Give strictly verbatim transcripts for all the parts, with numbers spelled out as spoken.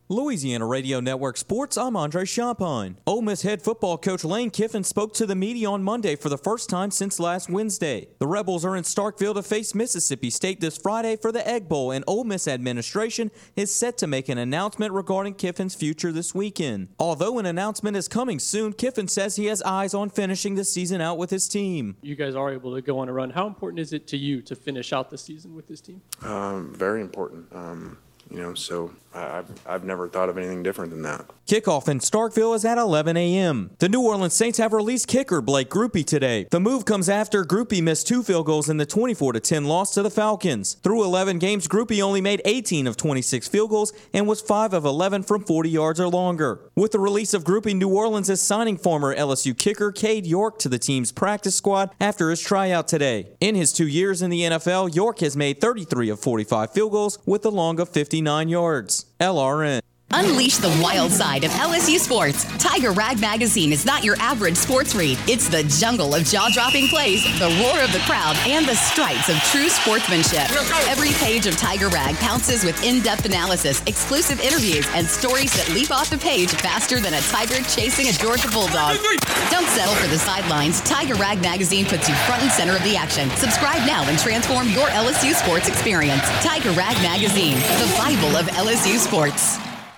Louisiana Radio Network Sports, I'm Andre Champagne. Ole Miss head football coach Lane Kiffin spoke to the media on Monday for the first time since last Wednesday. The Rebels are in Starkville to face Mississippi State this Friday for the Egg Bowl, and Ole Miss administration is set to make an announcement regarding Kiffin's future this weekend. Although an announcement is coming soon, Kiffin says he has eyes on finishing the season out with his team. You guys are able to go on a run. How important is it to you to finish out the season with this team? Um, very important. Um, You know, so I've, I've never thought of anything different than that. Kickoff in Starkville is at eleven a.m. The New Orleans Saints have released kicker Blake Grupe today. The move comes after Grupe missed two field goals in the twenty-four to ten loss to the Falcons. Through eleven games, Grupe only made eighteen of twenty-six field goals and was five of eleven from forty yards or longer. With the release of Grupe, New Orleans is signing former L S U kicker Cade York to the team's practice squad after his tryout today. In his two years in the N F L, York has made thirty-three of forty-five field goals with a long of fifty-nine yards. L R N. Unleash the wild side of L S U sports. Tiger Rag Magazine is not your average sports read. It's the jungle of jaw-dropping plays, the roar of the crowd, and the stripes of true sportsmanship. Every page of Tiger Rag pounces with in-depth analysis, exclusive interviews, and stories that leap off the page faster than a tiger chasing a Georgia bulldog. Don't settle for the sidelines. Tiger Rag Magazine puts you front and center of the action. Subscribe now and transform your L S U sports experience. Tiger Rag Magazine, the Bible of L S U sports.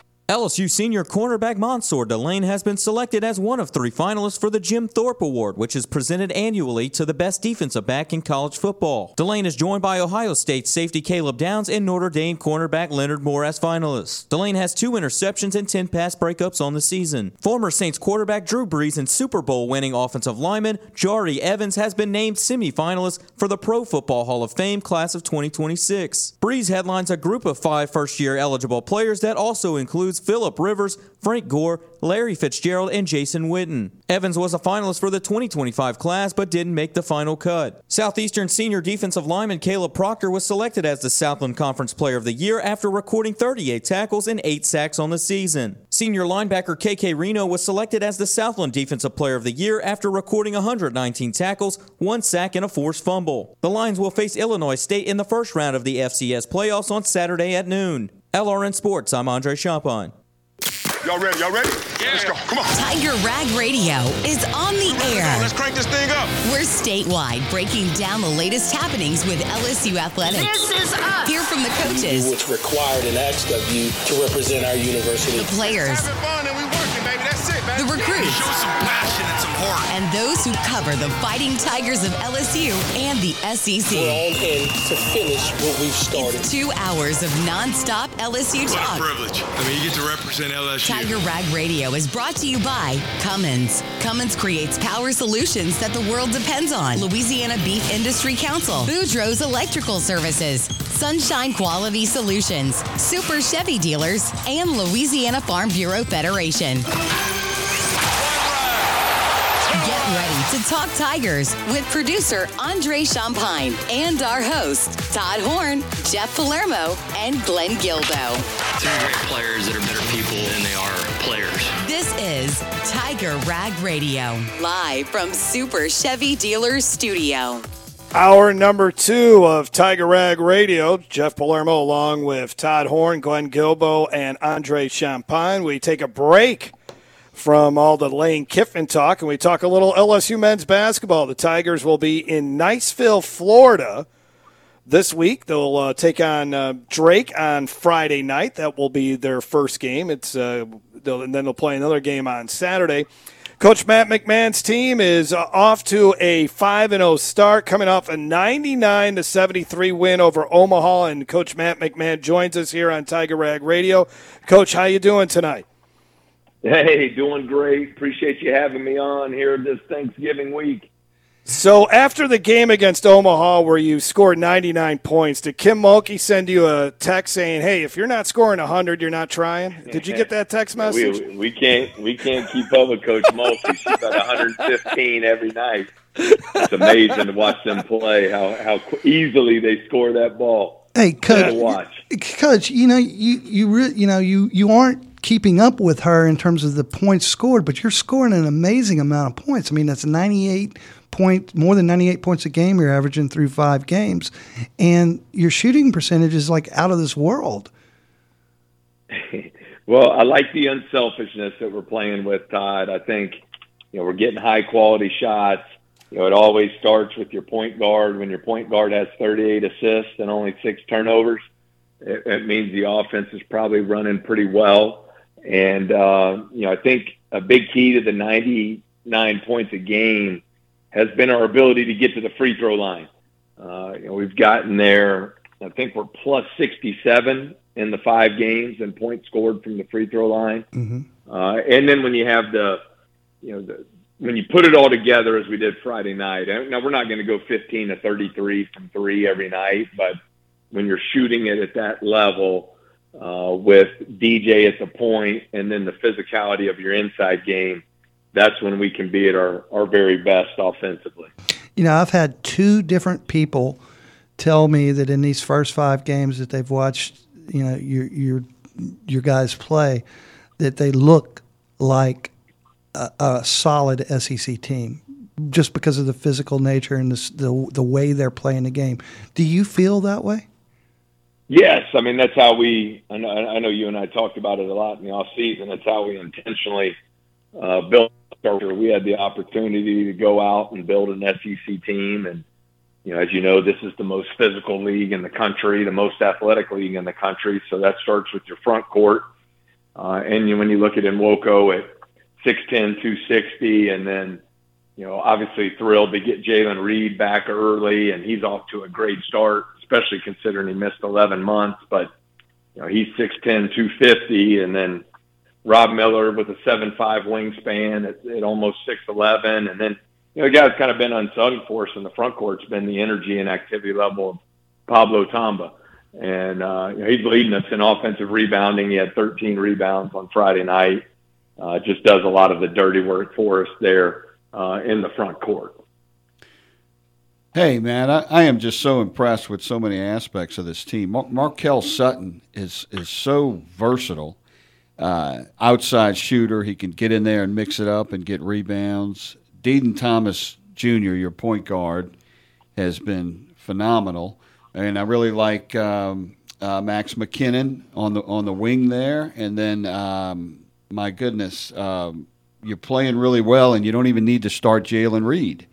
L S U senior cornerback Mansour Delane has been selected as one of three finalists for the Jim Thorpe Award, which is presented annually to the best defensive back in college football. Delane is joined by Ohio State safety Caleb Downs and Notre Dame cornerback Leonard Moore as finalists. Delane has two interceptions and ten pass breakups on the season. Former Saints quarterback Drew Brees and Super Bowl winning offensive lineman Jari Evans has been named semifinalist for the Pro Football Hall of Fame class of twenty twenty-six. Brees headlines a group of five first-year eligible players that also includes Phillip Rivers, Frank Gore, Larry Fitzgerald, and Jason Witten. Evans was a finalist for the twenty twenty-five class but didn't make the final cut. Southeastern senior defensive lineman Caleb Proctor was selected as the Southland Conference Player of the Year after recording thirty-eight tackles and eight sacks on the season. Senior linebacker K K Reno was selected as the Southland Defensive Player of the Year after recording one hundred nineteen tackles, one sack, and a forced fumble. The Lions will face Illinois State in the first round of the F C S playoffs on Saturday at noon. L R N Sports, I'm Andre Champagne. Y'all ready? Y'all ready? Yeah. Let's go. Come on. Tiger Rag Radio is on the air. Let's crank this thing up. We're statewide, breaking down the latest happenings with L S U athletics. This is us. Hear from the coaches. What's required and asked of you to represent our university. The players. Having fun and we working, baby. That's it, baby. The recruits. Show some passion and some heart. And those who cover the Fighting Tigers of L S U and the S E C. We're on in to finish what we've started. It's two hours of nonstop L S U talk. What a privilege. I mean, you get to represent L S U. Tiger Rag Radio is brought to you by Cummins. Cummins creates power solutions that the world depends on. Louisiana Beef Industry Council. Boudreaux's Electrical Services. Sunshine Quality Solutions. Super Chevy Dealers. And Louisiana Farm Bureau Federation. Get ready to talk Tigers with producer Andre Champagne and our hosts Todd Horn, Jeff Palermo, and Glenn Gilbo. Three great players that are better people than they are players. This is Tiger Rag Radio, live from Super Chevy Dealers Studio. Hour number two of Tiger Rag Radio. Jeff Palermo along with Todd Horn, Glenn Gilbo, and Andre Champagne. We take a break from all the Lane Kiffin talk, and we talk a little L S U men's basketball. The Tigers will be in Niceville, Florida this week. They'll uh, take on uh, Drake on Friday night. That will be their first game. It's uh, they'll, and then they'll play another game on Saturday. Coach Matt McMahon's team is uh, off to a five and oh start, coming off a ninety-nine to seventy-three win over Omaha, and Coach Matt McMahon joins us here on Tiger Rag Radio. Coach, how you doing tonight? Hey, doing great. Appreciate you having me on here this Thanksgiving week. So after the game against Omaha where you scored ninety-nine points, did Kim Mulkey send you a text saying, hey, if you're not scoring one hundred, you're not trying? Did you get that text message? we, we can't we can't keep up with Coach Mulkey. She's got one hundred fifteen every night. It's amazing to watch them play, how, how easily they score that ball. Hey, Coach, watch. Coach, you know, you you re- you know, you, you aren't keeping up with her in terms of the points scored, but you're scoring an amazing amount of points. I mean, that's ninety-eight point, more than ninety-eight points a game you're averaging through five games, and your shooting percentage is like out of this world. Well, I like the unselfishness that we're playing with, Todd. I think, you know, we're getting high quality shots. You know, it always starts with your point guard. When your point guard has thirty-eight assists and only six turnovers, it, it means the offense is probably running pretty well. And, uh, you know, I think a big key to the ninety-nine points a game has been our ability to get to the free throw line. Uh, you know, we've gotten there. I think we're plus sixty-seven in the five games and points scored from the free throw line. Mm-hmm. Uh, and then when you have the, you know, the, when you put it all together as we did Friday night, now we're not going to go fifteen to thirty-three from three every night, but when you're shooting it at that level uh, with D J at the point and then the physicality of your inside game, that's when we can be at our, our very best offensively. You know, I've had two different people tell me that in these first five games that they've watched, you know, your your your guys play, that they look like a, a solid S E C team, just because of the physical nature and the, the the way they're playing the game. Do you feel that way? Yes, I mean that's how we. I know, I know you and I talked about it a lot in the off season. That's how we intentionally uh, built. We had the opportunity to go out and build an S E C team, and you know, as you know, this is the most physical league in the country, the most athletic league in the country. So that starts with your front court. Uh, and you, when you look at Nwoko at six ten, two sixty, and then, you know, obviously thrilled to get Jalen Reed back early, and he's off to a great start, especially considering he missed eleven months. But, you know, he's six ten, two fifty, and then Rob Miller with a seven five wingspan at, at almost six eleven, and then, you know, the guy's kind of been unsung for us in the front court's been the energy and activity level of Pablo Tamba. And, uh, you know, he's leading us in offensive rebounding. He had thirteen rebounds on Friday night. Uh, just does a lot of the dirty work for us there uh, in the front court. Hey, man, I, I am just so impressed with so many aspects of this team. Mar- Markel Sutton is is so versatile. Uh, outside shooter, he can get in there and mix it up and get rebounds. Deaton Thomas Junior, your point guard, has been phenomenal, and I really like um, uh, Max McKinnon on the on the wing there. And then, um, my goodness, um, you're playing really well, and you don't even need to start Jalen Reed.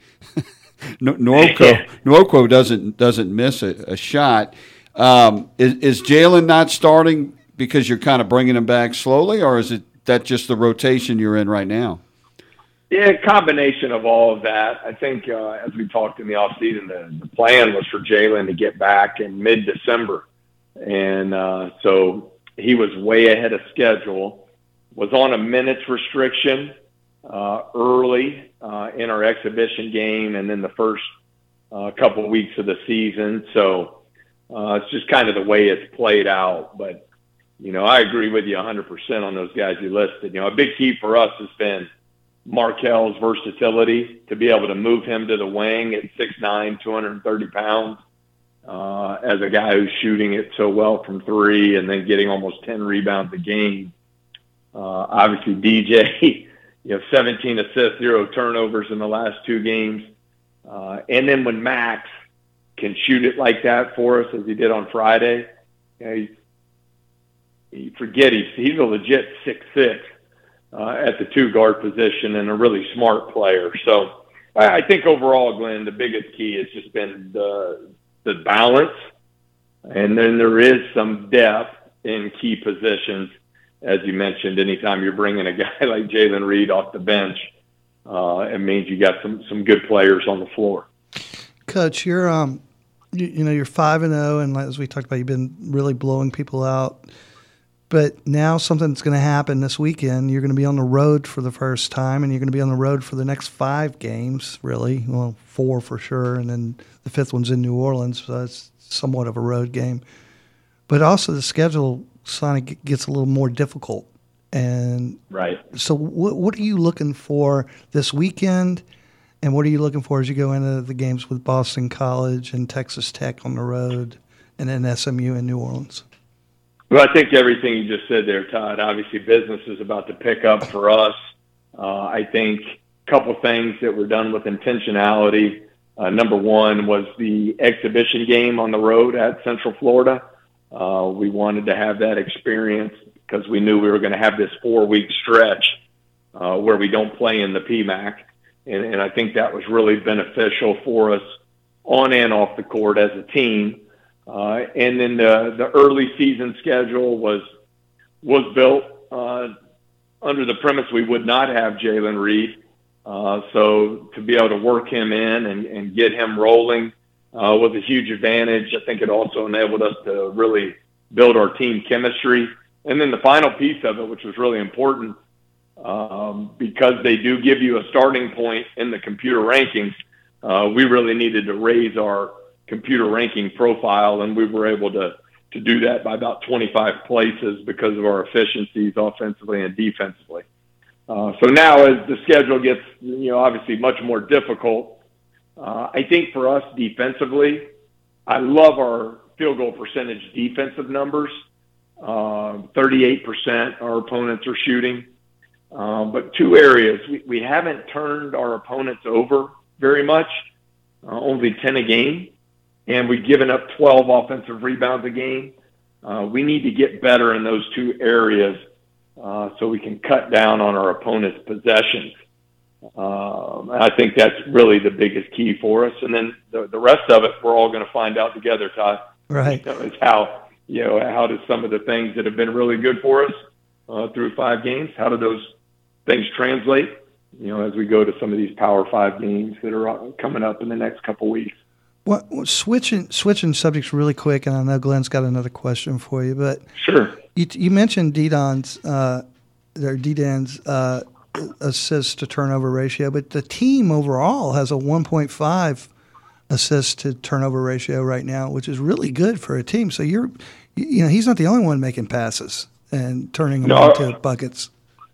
Nwoko Nwoko doesn't doesn't miss a, a shot. Um, is is Jalen not starting because you're kind of bringing him back slowly, or is it that just the rotation you're in right now? Yeah, combination of all of that. I think uh, as we talked in the offseason, the, the plan was for Jalen to get back in mid-December. And uh, so he was way ahead of schedule, was on a minutes restriction uh, early uh, in our exhibition game and then the first uh, couple of weeks of the season. So uh, it's just kind of the way it's played out. But, you know, I agree with you one hundred percent on those guys you listed. You know, a big key for us has been Markel's versatility, to be able to move him to the wing at six nine, two hundred thirty pounds, uh, as a guy who's shooting it so well from three and then getting almost ten rebounds a game. Uh, obviously, D J, you know, seventeen assists, zero turnovers in the last two games. Uh, and then when Max can shoot it like that for us, as he did on Friday, you know, you, you forget he's, he's a legit six six. Uh, at the two guard position and a really smart player. So I, I think overall, Glenn, the biggest key has just been the, the balance. And then there is some depth in key positions. As you mentioned, anytime you're bringing a guy like Jalen Reed off the bench, uh, it means you got some, some good players on the floor. Coach, you're, um, you, you know, you're five and oh, and as we talked about, you've been really blowing people out. But now something's going to happen this weekend. You're going to be on the road for the first time, and you're going to be on the road for the next five games, really. Well, four for sure, and then the fifth one's in New Orleans, so it's somewhat of a road game. But also the schedule, Sonny, gets a little more difficult. And right. So what, what are you looking for this weekend, and what are you looking for as you go into the games with Boston College and Texas Tech on the road, and then S M U in New Orleans? Well, I think everything you just said there, Todd. Obviously, business is about to pick up for us. Uh, I think a couple things that were done with intentionality. Uh, number one was the exhibition game on the road at Central Florida. Uh, we wanted to have that experience because we knew we were going to have this four-week stretch uh, where we don't play in the P MAC. And, and I think that was really beneficial for us on and off the court as a team. Uh, and then the, the early season schedule was was built uh, under the premise we would not have Jalen Reed. Uh, so to be able to work him in and, and get him rolling uh, was a huge advantage. I think it also enabled us to really build our team chemistry. And then the final piece of it, which was really important, um, because they do give you a starting point in the computer rankings, uh, we really needed to raise our computer ranking profile, and we were able to, to do that by about twenty-five places because of our efficiencies offensively and defensively. Uh, so now as the schedule gets, you know, obviously much more difficult, uh, I think for us defensively, I love our field goal percentage defensive numbers. Uh, thirty-eight percent our opponents are shooting. Um, but two areas, we, we haven't turned our opponents over very much, uh, only ten a game, and we've given up twelve offensive rebounds a game. Uh, we need to get better in those two areas uh, so we can cut down on our opponents' possessions. Um, I think that's really the biggest key for us. And then the, the rest of it, we're all going to find out together, Todd. Right. You know, is how, you know, how does some of the things that have been really good for us uh, through five games, how do those things translate, you know, as we go to some of these Power Five games that are coming up in the next couple of weeks? Well, switching switching subjects really quick, and I know Glenn's got another question for you, but sure. You, you mentioned D-Don's, uh, or D-Dan's uh, assist to turnover ratio, but the team overall has a one point five assist to turnover ratio right now, which is really good for a team. So you're, you know, he's not the only one making passes and turning them no, into buckets.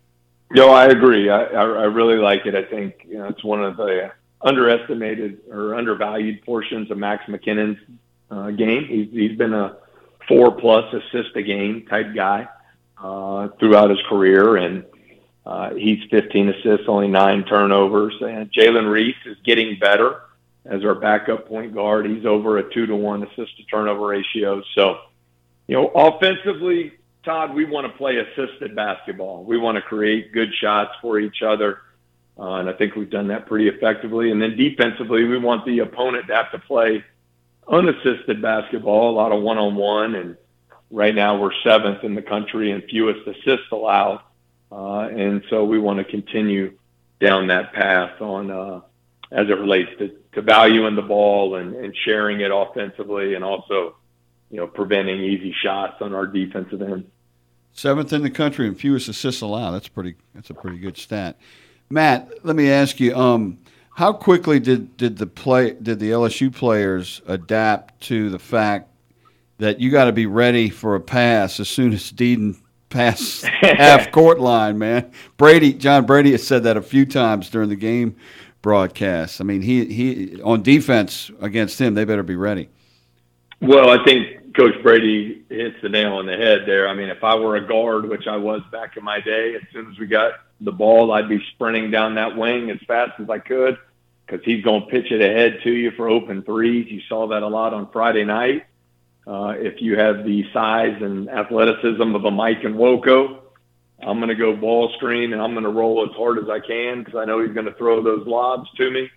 No, I agree. I, I, I really like it. I think, you know, it's one of the underestimated or undervalued portions of Max McKinnon's uh, game. He's, he's been a four-plus assist a game type guy uh, throughout his career, and uh, he's fifteen assists, only nine turnovers. And Jalen Reese is getting better as our backup point guard. He's over a two to one assist to turnover ratio. So, you know, offensively, Todd, we want to play assisted basketball. We want to create good shots for each other, uh, and I think we've done that pretty effectively. And then defensively, we want the opponent to have to play unassisted basketball, a lot of one-on-one, and right now we're seventh in the country in fewest assists allowed. Uh, and so we want to continue down that path on uh, as it relates to, to valuing the ball and, and sharing it offensively, and also, you know, preventing easy shots on our defensive end. Seventh in the country and fewest assists allowed. That's pretty. That's a pretty good stat. Matt, let me ask you: um, how quickly did, did the play did the L S U players adapt to the fact that you got to be ready for a pass as soon as Deedon passed half court line? Man, Brady, John Brady has said that a few times during the game broadcast. I mean, he he on defense against him, they better be ready. Well, I think Coach Brady hits the nail on the head there. I mean, if I were a guard, which I was back in my day, as soon as we got the ball, I'd be sprinting down that wing as fast as I could, because he's going to pitch it ahead to you for open threes. You saw that a lot on Friday night. Uh, if you have the size and athleticism of a Mike and Woko, I'm going to go ball screen, and I'm going to roll as hard as I can because I know he's going to throw those lobs to me.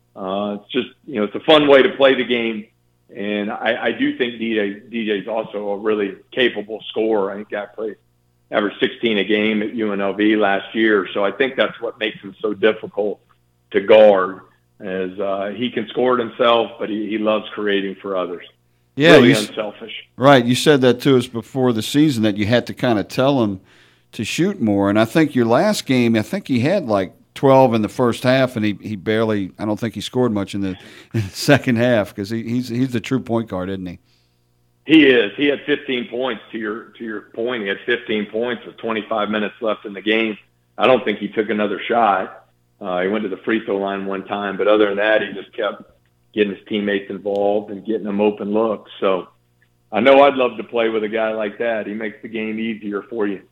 Uh, it's just, you know, it's a fun way to play the game. And I, I do think D J D J's also a really capable scorer. I think I played averaged sixteen a game at U N L V last year. So I think that's what makes him so difficult to guard, as uh, he can score it himself, but he, he loves creating for others. Yeah, really you, unselfish. Right. You said that to us before the season, that you had to kind of tell him to shoot more. And I think your last game, I think he had like twelve in the first half, and he, he barely, I don't think he scored much in the, in the second half, because he, he's he's the true point guard, isn't he? He is. He had fifteen points, to your to your point. He had fifteen points with twenty-five minutes left in the game. I don't think he took another shot. Uh, he went to the free throw line one time, but other than that, he just kept getting his teammates involved and getting them open looks. So I know I'd love to play with a guy like that. He makes the game easier for you.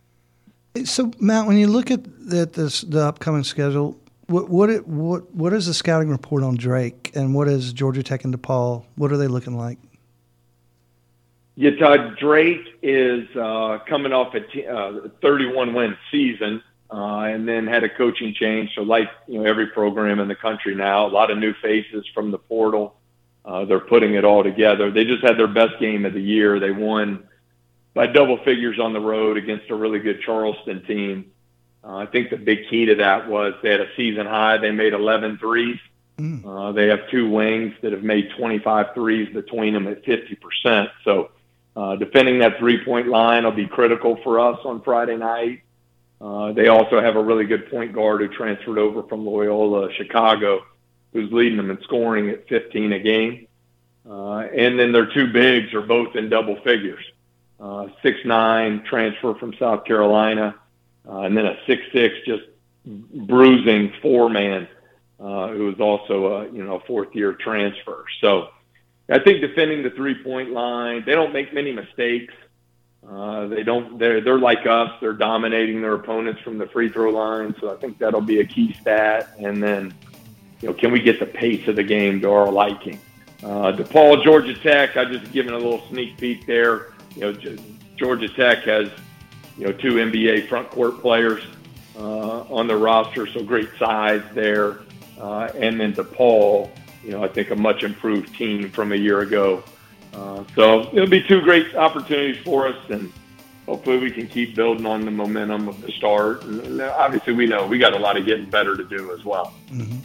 So, Matt, when you look at the, this, the upcoming schedule, what what it, what what is the scouting report on Drake, and what is Georgia Tech and DePaul? What are they looking like? Yeah, Todd, Drake is uh, coming off a t- uh, thirty-one win season, uh, and then had a coaching change. So, like you know, every program in the country now, a lot of new faces from the portal. Uh, they're putting it all together. They just had their best game of the year. They won by double figures on the road against a really good Charleston team. Uh, I think the big key to that was they had a season high. They made eleven threes. Mm. Uh, they have two wings that have made twenty-five threes between them at fifty percent. So uh, defending that three-point line will be critical for us on Friday night. Uh, they also have a really good point guard who transferred over from Loyola Chicago, who's leading them in scoring at fifteen a game. Uh, and then their two bigs are both in double figures. Uh, six nine transfer from South Carolina, uh, and then a six six just bruising four-man uh, who is also a, you know, a fourth-year transfer. So I think defending the three-point line, they don't make many mistakes. Uh, they don't. They're they're like us. They're dominating their opponents from the free throw line. So I think that'll be a key stat. And then, you know, can we get the pace of the game to our liking? Uh, DePaul, Georgia Tech. I just given a little sneak peek there. You know, Georgia Tech has, you know, two N B A front court players uh, on the roster, so great size there. Uh, and then DePaul, you know, I think a much improved team from a year ago. Uh, so it'll be two great opportunities for us, and hopefully we can keep building on the momentum of the start. And obviously, we know we got a lot of getting better to do as well. Mm-hmm.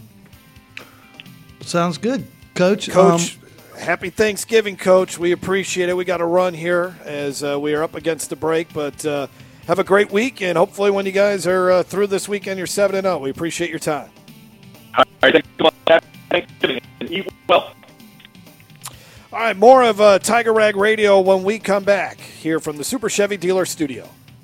Sounds good, Coach. Coach, um, happy Thanksgiving, Coach. We appreciate it. We got to run here as uh, we are up against the break, but uh, have a great week, and hopefully when you guys are uh, through this weekend, you're seven and oh. We appreciate your time. All right, thanks so much. Happy Thanksgiving, and eat well. All right, more of uh, Tiger Rag Radio when we come back here from the Super Chevy Dealer Studio.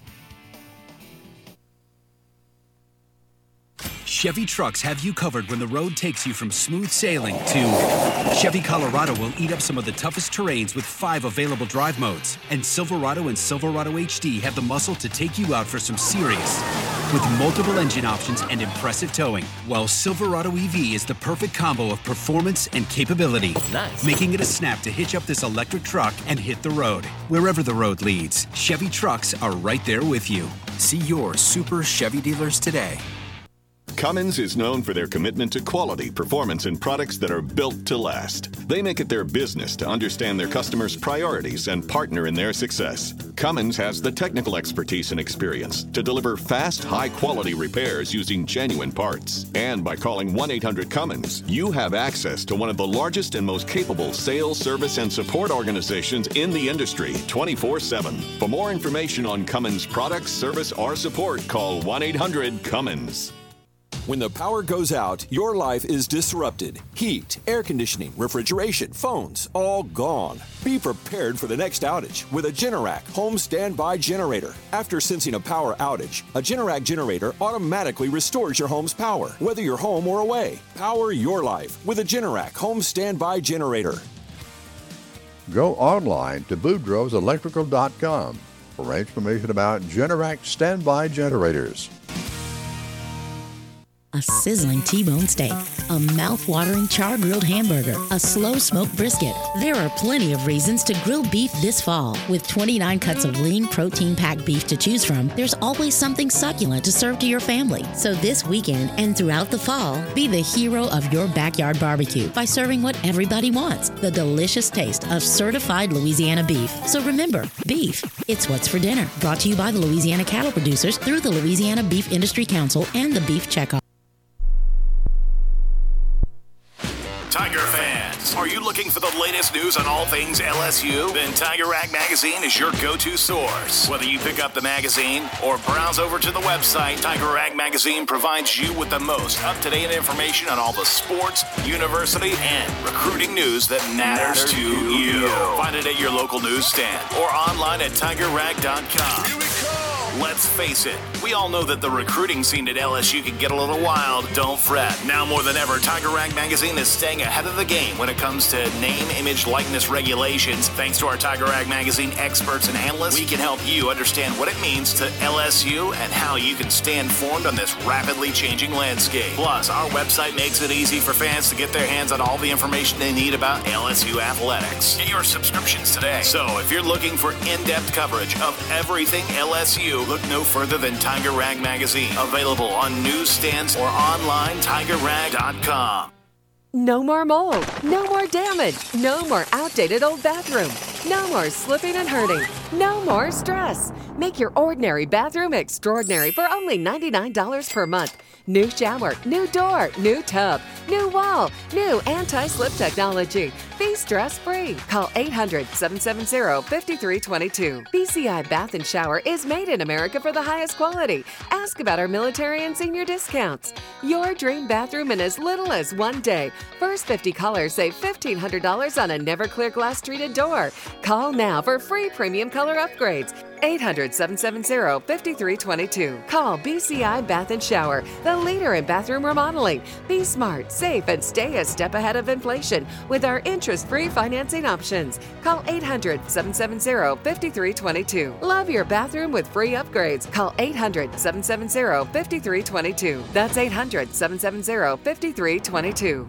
Chevy trucks have you covered when the road takes you from smooth sailing to Chevy Colorado will eat up some of the toughest terrains with five available drive modes. And Silverado and Silverado H D have the muscle to take you out for some serious with multiple engine options and impressive towing. While Silverado E V is the perfect combo of performance and capability, nice. Making it a snap to hitch up this electric truck and hit the road. Wherever the road leads, Chevy trucks are right there with you. See your Super Chevy dealers today. Cummins is known for their commitment to quality, performance, and products that are built to last. They make it their business to understand their customers' priorities and partner in their success. Cummins has the technical expertise and experience to deliver fast, high-quality repairs using genuine parts. And by calling one eight hundred Cummins, you have access to one of the largest and most capable sales, service, and support organizations in the industry, twenty-four seven. For more information on Cummins products, service, or support, call one eight hundred Cummins. When the power goes out, your life is disrupted. Heat, air conditioning, refrigeration, phones, all gone. Be prepared for the next outage with a Generac home standby generator. After sensing a power outage, a Generac generator automatically restores your home's power, whether you're home or away. Power your life with a Generac home standby generator. Go online to boudreaux electrical dot com for information about Generac standby generators. A sizzling T-bone steak, a mouth-watering char-grilled hamburger, a slow-smoked brisket. There are plenty of reasons to grill beef this fall. With twenty-nine cuts of lean, protein-packed beef to choose from, there's always something succulent to serve to your family. So this weekend and throughout the fall, be the hero of your backyard barbecue by serving what everybody wants, the delicious taste of certified Louisiana beef. So remember, beef, it's what's for dinner. Brought to you by the Louisiana Cattle Producers through the Louisiana Beef Industry Council and the Beef Checkoff. Tiger fans, are you looking for the latest news on all things L S U? Then Tiger Rag Magazine is your go-to source. Whether you pick up the magazine or browse over to the website, Tiger Rag Magazine provides you with the most up-to-date information on all the sports, university, and recruiting news that matters to you. Find it at your local newsstand or online at tiger rag dot com. Let's face it, we all know that the recruiting scene at L S U can get a little wild. Don't fret. Now more than ever, Tiger Rag Magazine is staying ahead of the game when it comes to name, image, likeness regulations. Thanks to our Tiger Rag Magazine experts and analysts, we can help you understand what it means to L S U and how you can stay informed on this rapidly changing landscape. Plus, our website makes it easy for fans to get their hands on all the information they need about L S U athletics. Get your subscriptions today. So if you're looking for in-depth coverage of everything L S U, look no further than Tiger Rag Magazine. Available on newsstands or online, tiger rag dot com. No more mold, no more damage, no more outdated old bathroom, no more slipping and hurting, no more stress. Make your ordinary bathroom extraordinary for only ninety-nine dollars per month. New shower, new door, new tub, new wall, new anti-slip technology. Be stress-free. Call eight hundred, seven seven zero, five three two two. B C I Bath and Shower is made in America for the highest quality. Ask about our military and senior discounts. Your dream bathroom in as little as one day. First fifty callers save fifteen hundred dollars on a Never-Clear glass treated door. Call now for free premium color upgrades. eight hundred, seven seven zero, five three two two. Call B C I Bath and Shower, the leader in bathroom remodeling. Be smart, safe, and stay a step ahead of inflation with our interest-free financing options. Call eight hundred, seven seven zero, five three two two. Love your bathroom with free upgrades. Call eight hundred, seven seven zero, five three two two. That's eight hundred, seven seven zero, five three two two.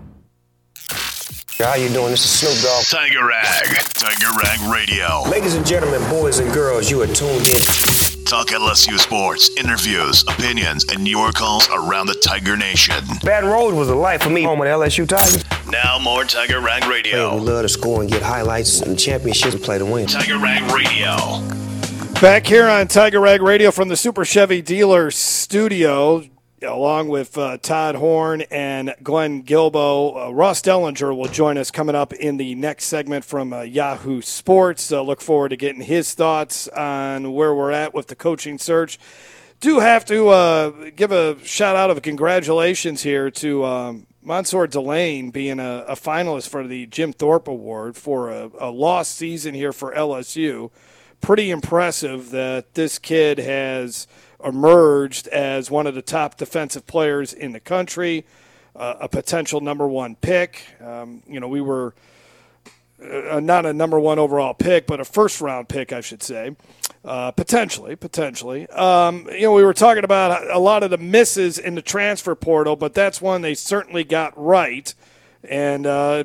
How you doing? This is Snoop Dogg. Tiger Rag. Tiger Rag Radio. Ladies and gentlemen, boys and girls, you are tuned in. Talk L S U sports, interviews, opinions, and your calls around the Tiger Nation. Baton Rouge was a life for me, home with L S U Tigers. Now more Tiger Rag Radio. Hey, we love to score and get highlights and championships and play to win. Tiger Rag Radio. Back here on Tiger Rag Radio from the Super Chevy Dealer Studio, along with uh, Todd Horn and Glenn Guilbeau. Uh, Ross Dellinger will join us coming up in the next segment from uh, Yahoo Sports. Uh, look forward to getting his thoughts on where we're at with the coaching search. Do have to uh, give a shout-out of congratulations here to um, Mansour Delane being a, a finalist for the Jim Thorpe Award for a, a lost season here for L S U. Pretty impressive that this kid has – emerged as one of the top defensive players in the country, uh, a potential number one pick. Um, you know, we were uh, not a number one overall pick, but a first-round pick, I should say, uh, potentially, potentially. Um, you know, we were talking about a lot of the misses in the transfer portal, but that's one they certainly got right, and uh,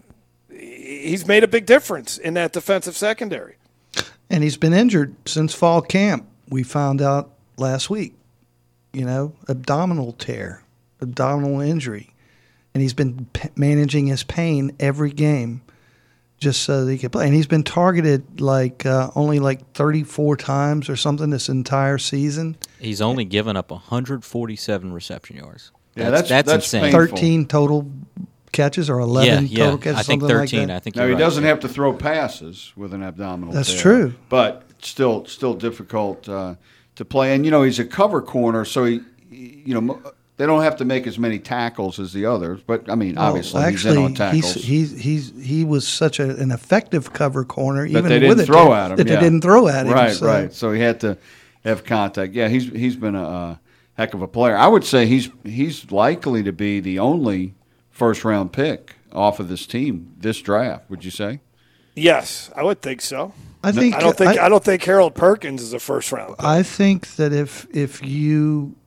he's made a big difference in that defensive secondary. And he's been injured since fall camp, we found out last week, you know, abdominal tear, abdominal injury. And he's been p- managing his pain every game just so that he could play. And he's been targeted like uh, only like thirty-four times or something this entire season. He's only given up one hundred forty-seven reception yards. Yeah, that's, that's, that's, that's insane. thirteen total catches or eleven yeah, yeah. total catches, I think something thirteen. like that. I think now, he right. doesn't have to throw passes with an abdominal That's tear, true. But still, still difficult uh, to play. And, you know, he's a cover corner, so, he, he, you know, they don't have to make as many tackles as the others. But, I mean, obviously, well, actually, he's in on tackles. He's, he's, he's, he was such a, an effective cover corner, that even they didn't with it, throw at him. that yeah. they didn't throw at him. Right, so. right. So he had to have contact. Yeah, he's he's been a, a heck of a player. I would say he's he's likely to be the only first-round pick off of this team this draft. Would you say? Yes, I would think so. I think I don't think I, I don't think Harold Perkins is a first round pick. I think that if if you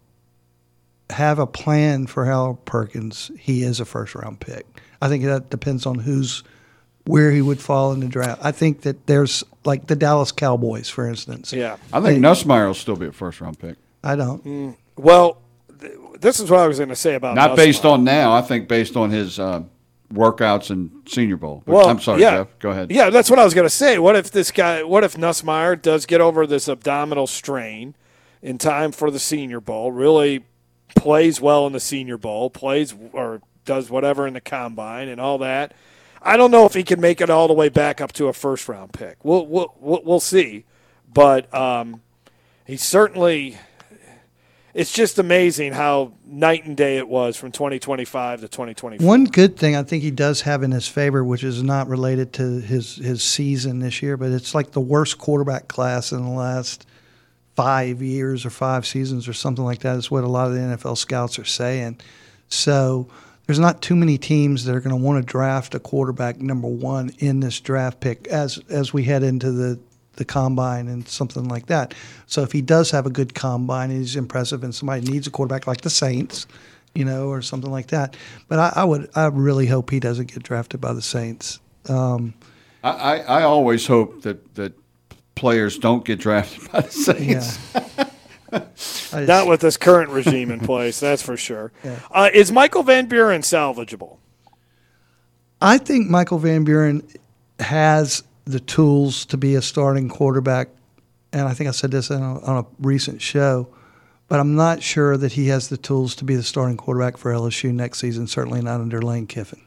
have a plan for Harold Perkins, he is a first round pick. I think that depends on who's where he would fall in the draft. I think that there's like the Dallas Cowboys, for instance. Yeah, I think they, Nussmeier will still be a first round pick. I don't. Mm, well, th- this is what I was going to say about not Nussmeier. based on now. I think based on his uh, workouts and Senior Bowl. But Well, I'm sorry, yeah. Jeff. Go ahead. Yeah, that's what I was going to say. What if this guy? What if Nussmeier does get over this abdominal strain in time for the Senior Bowl? Really plays well in the Senior Bowl, plays or does whatever in the combine and all that. I don't know if he can make it all the way back up to a first round pick. We'll we'll we'll, we'll see, but um, he certainly. It's just amazing how night and day it was from twenty twenty-five to twenty twenty-four. One good thing I think he does have in his favor, which is not related to his, his season this year, but it's like the worst quarterback class in the last five years or five seasons or something like that is what a lot of the N F L scouts are saying. So there's not too many teams that are going to want to draft a quarterback number one in this draft pick as as we head into the, the combine and something like that. So if he does have a good combine and he's impressive and somebody needs a quarterback like the Saints, you know, or something like that. But I, I would I really hope he doesn't get drafted by the Saints. Um, I, I, I always hope that, that players don't get drafted by the Saints. Yeah. Not with this current regime in place, that's for sure. Yeah. Uh, is Michael Van Buren salvageable? I think Michael Van Buren has the tools to be a starting quarterback, and I think I said this on a, on a recent show, but I'm not sure that he has the tools to be the starting quarterback for L S U next season, certainly not under Lane Kiffin.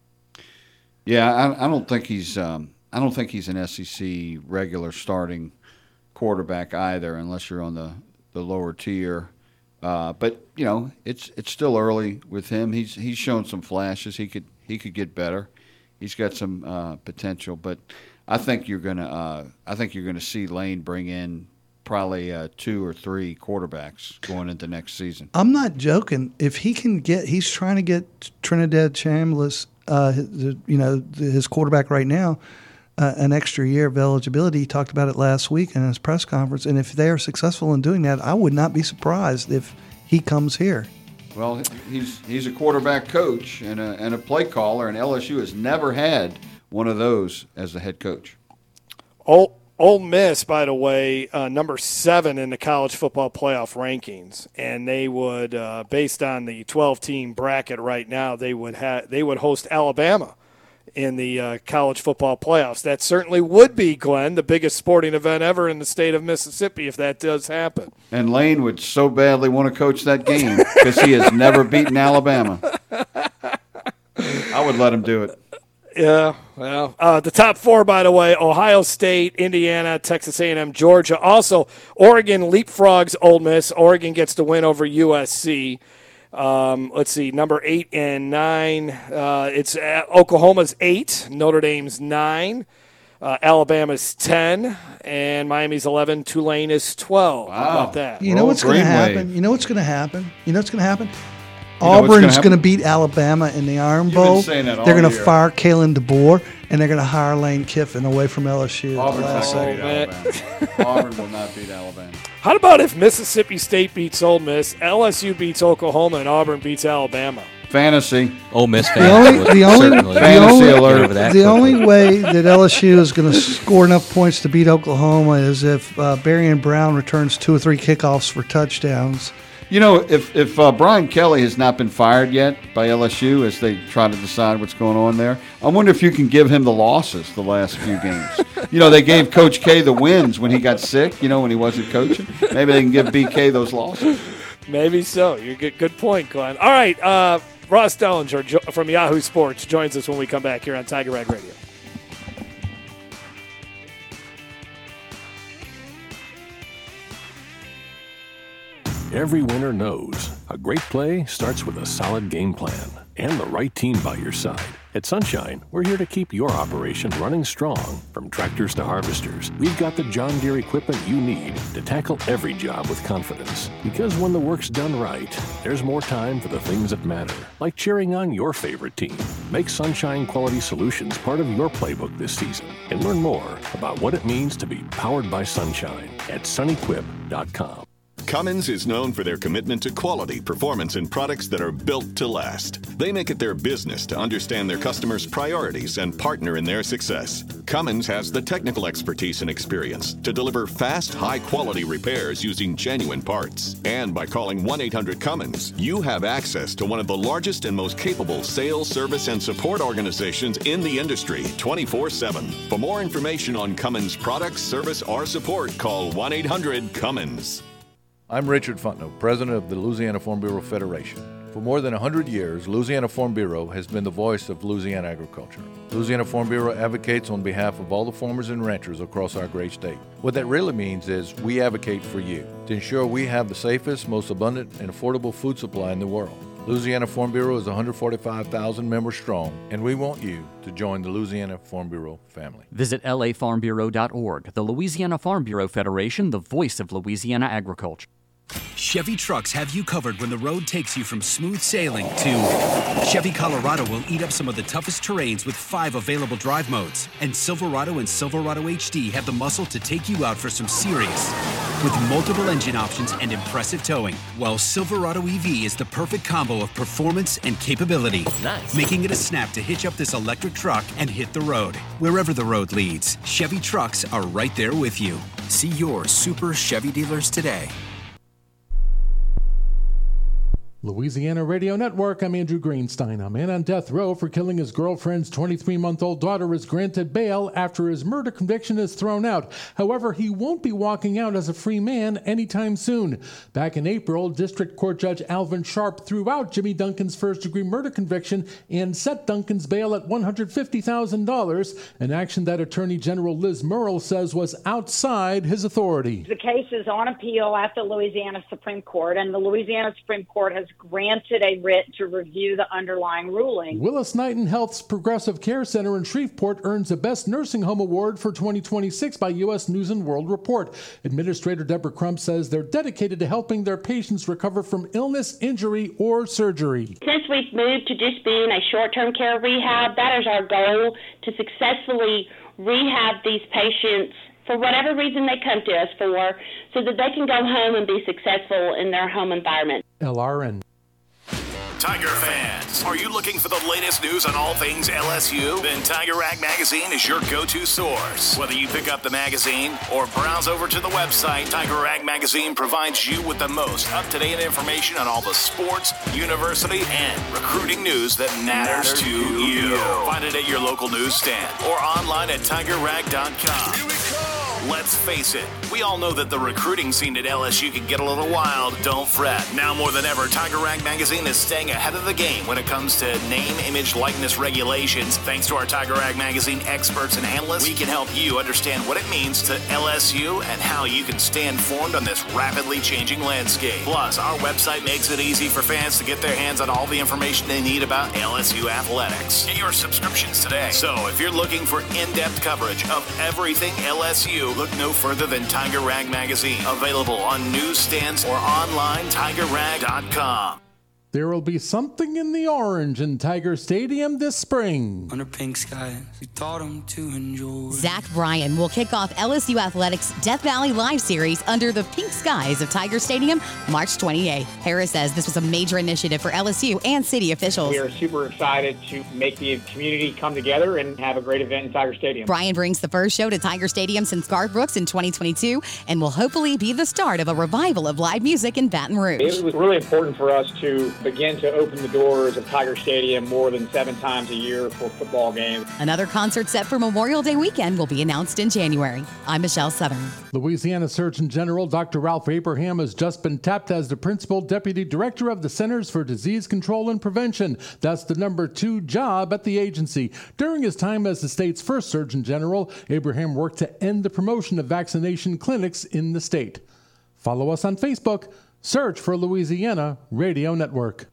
Yeah, I, I don't think he's um, I don't think he's an S E C regular starting quarterback either, unless you're on the, the lower tier. Uh, but you know, it's it's still early with him. He's he's shown some flashes. He could he could get better. He's got some uh, potential, but I think you're gonna uh, I think you're gonna see Lane bring in probably uh, two or three quarterbacks going into next season. I'm not joking. If he can get, he's trying to get Trinidad Chambliss, uh, his, you know, his quarterback right now, uh, an extra year of eligibility. He talked about it last week in his press conference. And if they are successful in doing that, I would not be surprised if he comes here. Well, he's he's a quarterback coach and a, and a play caller, and L S U has never had one of those as the head coach. Ole, Ole Miss, by the way, uh, number seven in the college football playoff rankings, and they would, uh, based on the twelve-team bracket right now, they would ha- they would host Alabama in the uh, college football playoffs. That certainly would be, Glenn, the biggest sporting event ever in the state of Mississippi if that does happen. And Lane would so badly want to coach that game because he has never beaten Alabama. I would let him do it. Yeah, well, uh, the top four, by the way, Ohio State, Indiana, Texas A and M, Georgia. Also, Oregon leapfrogs Ole Miss. Oregon gets the win over U S C. Um, let's see, number eight and nine. Uh, it's uh, Oklahoma's eight, Notre Dame's nine, uh, Alabama's ten, and Miami's eleven. Tulane is twelve. Wow. How about that? You know Roll what's going to Greenway. happen? You know what's going to happen? You know what's going to happen? You know what's gonna Auburn's happen? going to beat Alabama in the Iron You've been Bowl. saying that all They're going to year. fire Kalen DeBoer, and they're going to hire Lane Kiffin away from L S U. at the Auburn's last not going second. to beat Alabama. Auburn will not beat Alabama. How about if Mississippi State beats Ole Miss, L S U beats Oklahoma, and Auburn beats Alabama? Fantasy. Ole Miss The fans only, would the only, certainly the Fantasy only, alert. get over that the quickly. only way that L S U is going to score enough points to beat Oklahoma is if uh, Berrien Brown returns two or three kickoffs for touchdowns. You know, if if uh, Brian Kelly has not been fired yet by L S U as they try to decide what's going on there, I wonder if you can give him the losses the last few games. You know, they gave Coach K the wins when he got sick, you know, when he wasn't coaching. Maybe they can give B K those losses. Maybe so. You're good. Good point, Glenn. All right, uh, Ross Dellinger jo- from Yahoo Sports joins us when we come back here on Tiger Rag Radio. Every winner knows a great play starts with a solid game plan and the right team by your side. At Sunshine, we're here to keep your operation running strong. From tractors to harvesters, we've got the John Deere equipment you need to tackle every job with confidence. Because when the work's done right, there's more time for the things that matter, like cheering on your favorite team. Make Sunshine Quality Solutions part of your playbook this season and learn more about what it means to be powered by Sunshine at sunequip dot com. Cummins is known for their commitment to quality, performance, and products that are built to last. They make it their business to understand their customers' priorities and partner in their success. Cummins has the technical expertise and experience to deliver fast, high-quality repairs using genuine parts. And by calling one eight hundred Cummins, you have access to one of the largest and most capable sales, service, and support organizations in the industry, twenty-four seven. For more information on Cummins products, service, or support, call one eight hundred Cummins. I'm Richard Fontenot, president of the Louisiana Farm Bureau Federation. For more than one hundred years, Louisiana Farm Bureau has been the voice of Louisiana agriculture. Louisiana Farm Bureau advocates on behalf of all the farmers and ranchers across our great state. What that really means is we advocate for you to ensure we have the safest, most abundant, and affordable food supply in the world. Louisiana Farm Bureau is one hundred forty-five thousand members strong, and we want you to join the Louisiana Farm Bureau family. Visit L A farm bureau dot org. The Louisiana Farm Bureau Federation, the voice of Louisiana agriculture. Chevy trucks have you covered when the road takes you from smooth sailing to Chevy Colorado will eat up some of the toughest terrains with five available drive modes. And Silverado and Silverado H D have the muscle to take you out for some serious. With multiple engine options and impressive towing, while Silverado E V is the perfect combo of performance and capability. Nice. Making it a snap to hitch up this electric truck and hit the road. Wherever the road leads, Chevy trucks are right there with you. See your Super Chevy dealers today. Louisiana Radio Network, I'm Andrew Greenstein. A man on death row for killing his girlfriend's twenty-three-month-old daughter is granted bail after his murder conviction is thrown out. However, he won't be walking out as a free man anytime soon. Back in April, District Court Judge Alvin Sharp threw out Jimmy Duncan's first-degree murder conviction and set Duncan's bail at one hundred fifty thousand dollars, an action that Attorney General Liz Murrill says was outside his authority. The case is on appeal at the Louisiana Supreme Court, and the Louisiana Supreme Court has granted a writ to review the underlying ruling. Willis Knighton Health's Progressive Care Center in Shreveport earns a Best Nursing Home Award for twenty twenty-six by U S News and World Report. Administrator Deborah Crump says they're dedicated to helping their patients recover from illness, injury, or surgery. Since we've moved to just being a short-term care rehab, that is our goal, to successfully rehab these patients for whatever reason they come to us for, so that they can go home and be successful in their home environment. L R N. Tiger fans, are you looking for the latest news on all things L S U? Then Tiger Rag Magazine is your go-to source. Whether you pick up the magazine or browse over to the website, Tiger Rag Magazine provides you with the most up-to-date information on all the sports, university, and recruiting news that matters, matters to you. you. Find it at your local newsstand or online at tiger rag dot com. Here we go. Let's face it, we all know that the recruiting scene at L S U can get a little wild. Don't fret. Now more than ever, Tiger Rag Magazine is staying ahead of the game when it comes to name, image, likeness regulations. Thanks to our Tiger Rag Magazine experts and analysts, we can help you understand what it means to L S U and how you can stay informed on this rapidly changing landscape. Plus, our website makes it easy for fans to get their hands on all the information they need about L S U athletics. Get your subscriptions today. So if you're looking for in-depth coverage of everything L S U, look no further than Tiger Rag Magazine. Available on newsstands or online, tiger rag dot com. There will be something in the orange in Tiger Stadium this spring. Under pink skies, we taught them to enjoy. Zach Bryan will kick off L S U Athletics' Death Valley Live Series under the pink skies of Tiger Stadium March twenty-eighth. Harris says this was a major initiative for L S U and city officials. We are super excited to make the community come together and have a great event in Tiger Stadium. Bryan brings the first show to Tiger Stadium since Garth Brooks in twenty twenty-two and will hopefully be the start of a revival of live music in Baton Rouge. It was really important for us to begin to open the doors of Tiger Stadium more than seven times a year for football games. Another concert set for Memorial Day weekend will be announced in January. I'm Michelle Southern. Louisiana Surgeon General Doctor Ralph Abraham has just been tapped as the Principal Deputy Director of the Centers for Disease Control and Prevention. That's the number two job at the agency. During his time as the state's first Surgeon General, Abraham worked to end the promotion of vaccination clinics in the state. Follow us on Facebook. Search for Louisiana Radio Network.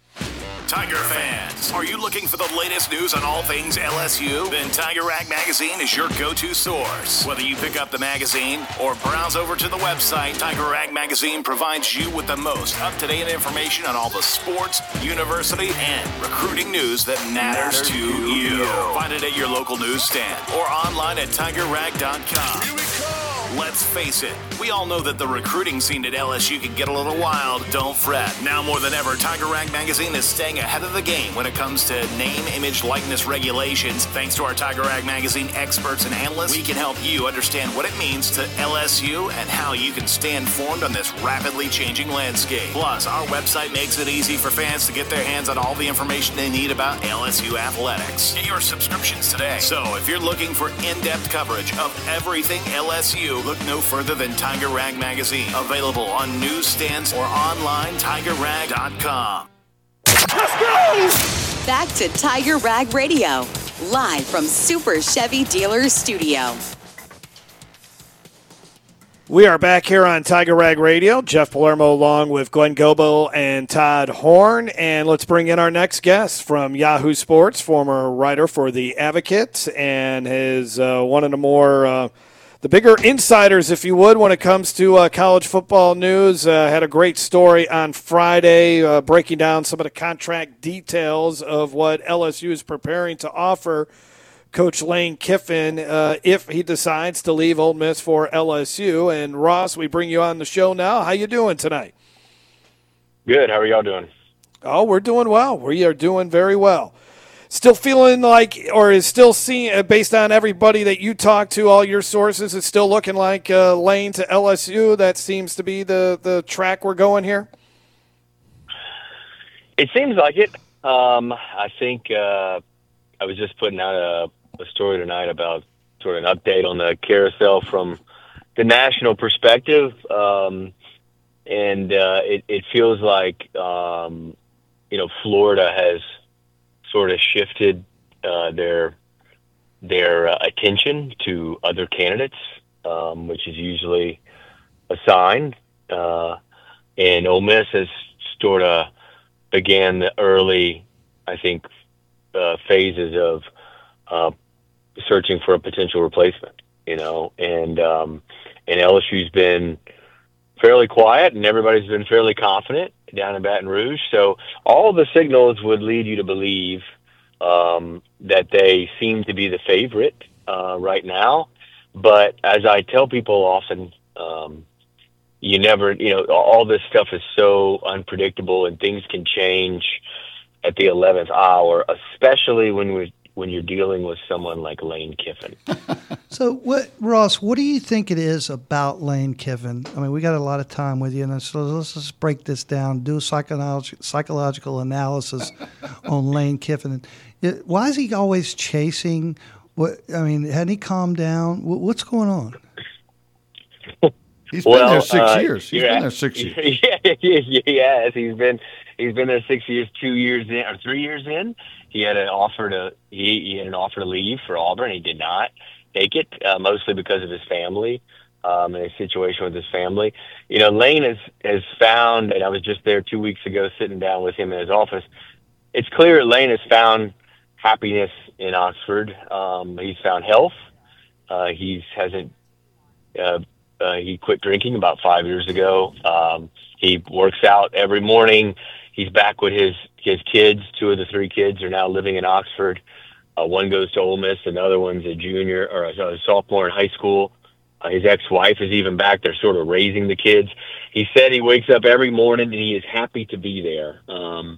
Tiger fans, are you looking for the latest news on all things L S U? Then Tiger Rag Magazine is your go-to source. Whether you pick up the magazine or browse over to the website, Tiger Rag Magazine provides you with the most up-to-date information on all the sports, university, and recruiting news that matters, matters to, to you. you. Find it at your local newsstand or online at tiger rag dot com. Here we go. Let's face it, we all know that the recruiting scene at L S U can get a little wild. Don't fret. Now more than ever, Tiger Rag Magazine is staying ahead of the game when it comes to name, image, likeness regulations. Thanks to our Tiger Rag Magazine experts and analysts, we can help you understand what it means to L S U and how you can stay informed on this rapidly changing landscape. Plus, our website makes it easy for fans to get their hands on all the information they need about L S U athletics. Get your subscriptions today. So if you're looking for in-depth coverage of everything L S U, look no further than Tiger Rag Magazine. Available on newsstands or online, tiger rag dot com. Let's go! Back to Tiger Rag Radio, live from Super Chevy Dealers Studio. We are back here on Tiger Rag Radio. Jeff Palermo along with Glenn Gobo and Todd Horn. And let's bring in our next guest from Yahoo Sports, former writer for The Advocate, and is uh, one of the more, uh, the bigger insiders, if you would, when it comes to uh, college football news. Uh, had a great story on Friday uh, breaking down some of the contract details of what L S U is preparing to offer Coach Lane Kiffin, uh, if he decides to leave Ole Miss for L S U. And Ross, we bring you on the show now. How you doing tonight? Good. How are y'all doing? Oh, we're doing well. We are doing very well. Still feeling like, or is still seeing, uh, based on everybody that you talk to, all your sources, it's still looking like uh, Lane to L S U. That seems to be the, the track we're going here. It seems like it. Um, I think uh, I was just putting out a a story tonight about sort of an update on the carousel from the national perspective. Um, and uh, it, it feels like, um, you know, Florida has sort of shifted uh, their their uh, attention to other candidates, um, which is usually a sign. Uh, and Ole Miss has sort of began the early, I think, uh, phases of uh, searching for a potential replacement, you know, and um, and L S U's been fairly quiet, and everybody's been fairly confident down in Baton Rouge. So all the signals would lead you to believe um, that they seem to be the favorite uh, right now. But as I tell people often, um, you never, you know, all this stuff is so unpredictable, and things can change at the eleventh hour, especially when we when you're dealing with someone like Lane Kiffin. So, what, Ross, what do you think it is about Lane Kiffin? I mean, we got a lot of time with you, and so let's just break this down, do a psychological, psychological analysis on Lane Kiffin. It, why is he always chasing? What I mean, hadn't he calmed down? What, what's going on? He's been well, there six uh, years. He's yeah, been there six years. Yeah, he has. He's been he's been there six years, two years in, or three years in. He had an offer to he, he had an offer to leave for Auburn. He did not take it, uh, mostly because of his family um, and his situation with his family. You know, Lane has has found, and I was just there two weeks ago, sitting down with him in his office. It's clear Lane has found happiness in Oxford. Um, he's found health. Uh, he's hasn't. Uh, uh, he quit drinking about five years ago. Um, he works out every morning. He's back with his his kids. Two of the three kids are now living in Oxford. Uh, one goes to Ole Miss. Another one's a junior or a, a sophomore in high school. Uh, his ex-wife is even back. They're sort of raising the kids. He said he wakes up every morning and he is happy to be there. Um,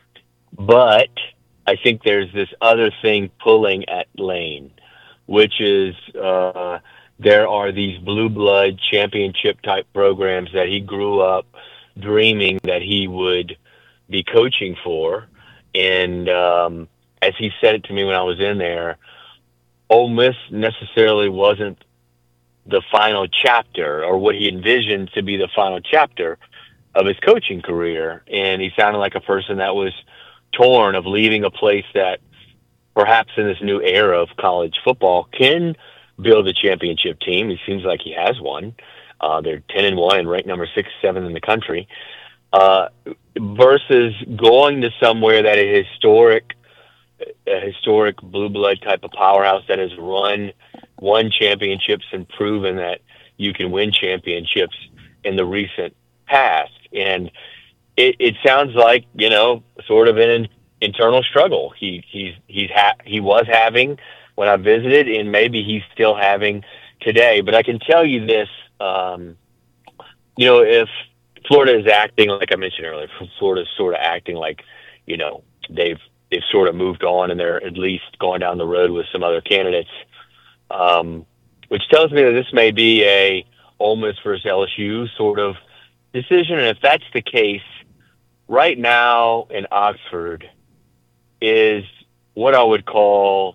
but I think there's this other thing pulling at Lane, which is uh, there are these blue blood championship type programs that he grew up dreaming that he would be coaching for. And um, as he said it to me when I was in there, Ole Miss necessarily wasn't the final chapter or what he envisioned to be the final chapter of his coaching career. And he sounded like a person that was torn of leaving a place that perhaps in this new era of college football can build a championship team. He seems like he has one. Uh, they're ten and one and ranked number six, seven in the country. Uh, versus going to somewhere that is historic, a historic blue blood type of powerhouse that has run, won championships and proven that you can win championships in the recent past. And it, it sounds like, you know, sort of an internal struggle. He he's he's ha- he was having when I visited, and maybe he's still having today. But I can tell you this, um, you know, if Florida is acting like I mentioned earlier, Florida's sort of acting like, you know, they've they've sort of moved on and they're at least going down the road with some other candidates, um, which tells me that this may be a Ole Miss versus L S U sort of decision. And if that's the case, right now in Oxford is what I would call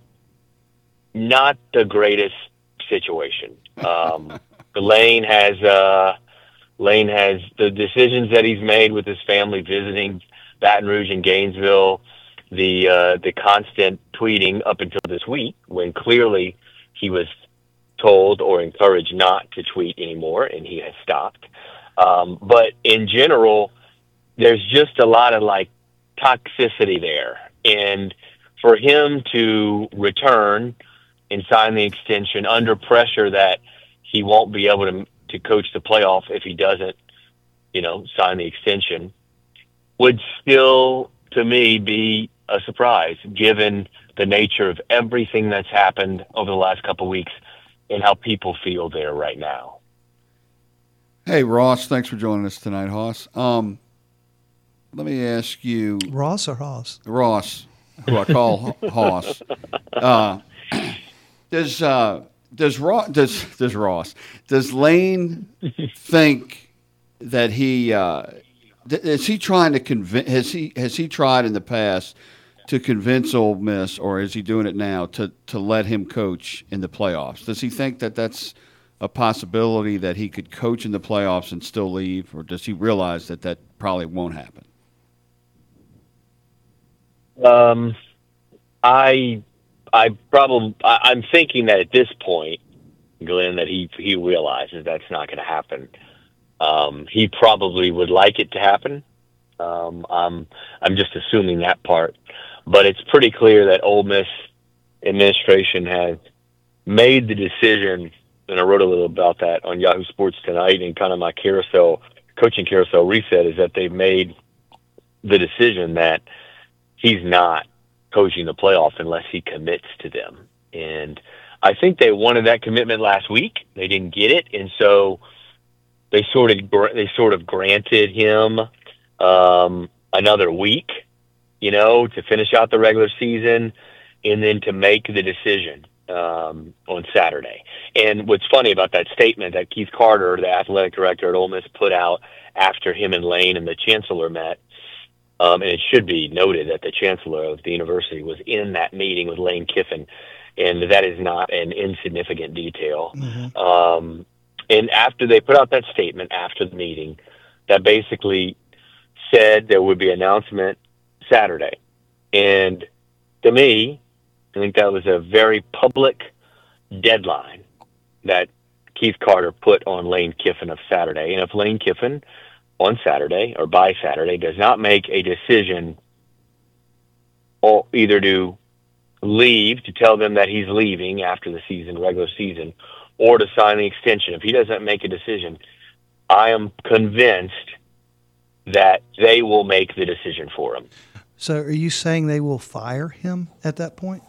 not the greatest situation. Um, Lane has uh, Lane has the decisions that he's made with his family visiting Baton Rouge and Gainesville, the uh, the constant tweeting up until this week when clearly he was told or encouraged not to tweet anymore, and he has stopped. Um, but in general, there's just a lot of like toxicity there. And for him to return and sign the extension under pressure that he won't be able to to coach the playoff if he doesn't, you know, sign the extension, would still, to me, be a surprise given the nature of everything that's happened over the last couple of weeks and how people feel there right now. Hey, Ross, thanks for joining us tonight, Hoss. Um, let me ask you. Ross or Hoss? Ross, who I call Hoss. Uh, does, uh, does, Ross, does, does Ross, does Lane think that he, uh, is he trying to convince, has he, has he tried in the past to convince Ole Miss, or is he doing it now to, to let him coach in the playoffs? Does he think that that's a possibility that he could coach in the playoffs and still leave, or does he realize that that probably won't happen? Um, I, I probably, I, I'm thinking that at this point, Glenn, that he he realizes that's not going to happen. Um, he probably would like it to happen. Um, I'm I'm just assuming that part, but it's pretty clear that Ole Miss administration has made the decision. And I wrote a little about that on Yahoo Sports tonight, and kind of my carousel, coaching carousel reset, is that they've made the decision that he's not coaching the playoff unless he commits to them. And I think they wanted that commitment last week. They didn't get it, and so they sort of they sort of granted him um, another week, you know, to finish out the regular season, and then to make the decision um, on Saturday. And what's funny about that statement that Keith Carter, the athletic director at Ole Miss, put out after him and Lane and the chancellor met, um, and it should be noted that the chancellor of the university was in that meeting with Lane Kiffin, and that is not an insignificant detail. Mm-hmm. Um, and after they put out that statement after the meeting, that basically said there would be an announcement Saturday. And to me, I think that was a very public deadline that Keith Carter put on Lane Kiffin of Saturday. And if Lane Kiffin on Saturday or by Saturday does not make a decision or either to leave, to tell them that he's leaving after the season, regular season, or to sign the extension, if he doesn't make a decision, I am convinced that they will make the decision for him. So are you saying they will fire him at that point?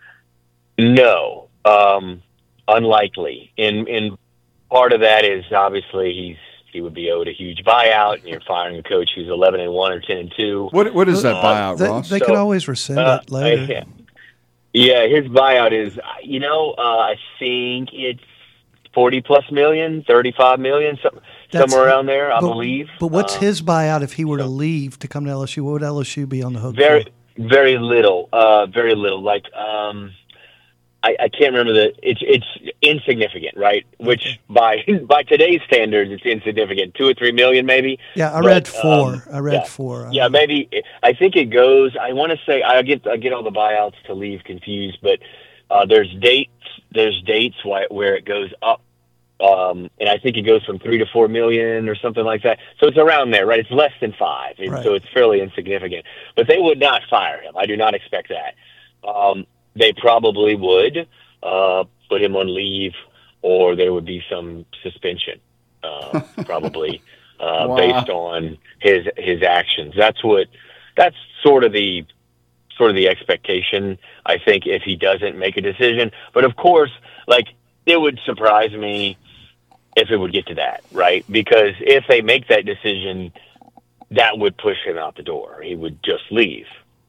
No, um, unlikely. And, and part of that is obviously he's he would be owed a huge buyout, and you're firing a coach who's eleven and one or ten and two. What what is that buyout, they, Ross? They so, could always rescind uh, it later. Yeah. yeah, his buyout is, you know, uh, I think it's forty plus million, thirty-five million, some, somewhere around there, I but, believe. But what's uh, his buyout if he were to leave to come to L S U? What would L S U be on the hook Very, for? very little. Uh, very little. Like, um, I, I can't remember the. It's it's insignificant, right? Which okay. by by today's standards, it's insignificant. Two or three million, maybe. Yeah, I but, read four. Um, I read yeah, four. Yeah, maybe. I think it goes. I want to say I get I get all the buyouts to leave confused, but uh, there's dates. There's dates why, where it goes up. Um, and I think it goes from three to four million or something like that. So it's around there, right? It's less than five, and right. so it's fairly insignificant. But they would not fire him. I do not expect that. Um, they probably would uh, put him on leave, or there would be some suspension, uh, probably uh, wow. based on his his actions. That's what. That's sort of the sort of the expectation. I think if he doesn't make a decision, but of course, like it would surprise me if it would get to that, right? Because if they make that decision, that would push him out the door. He would just leave.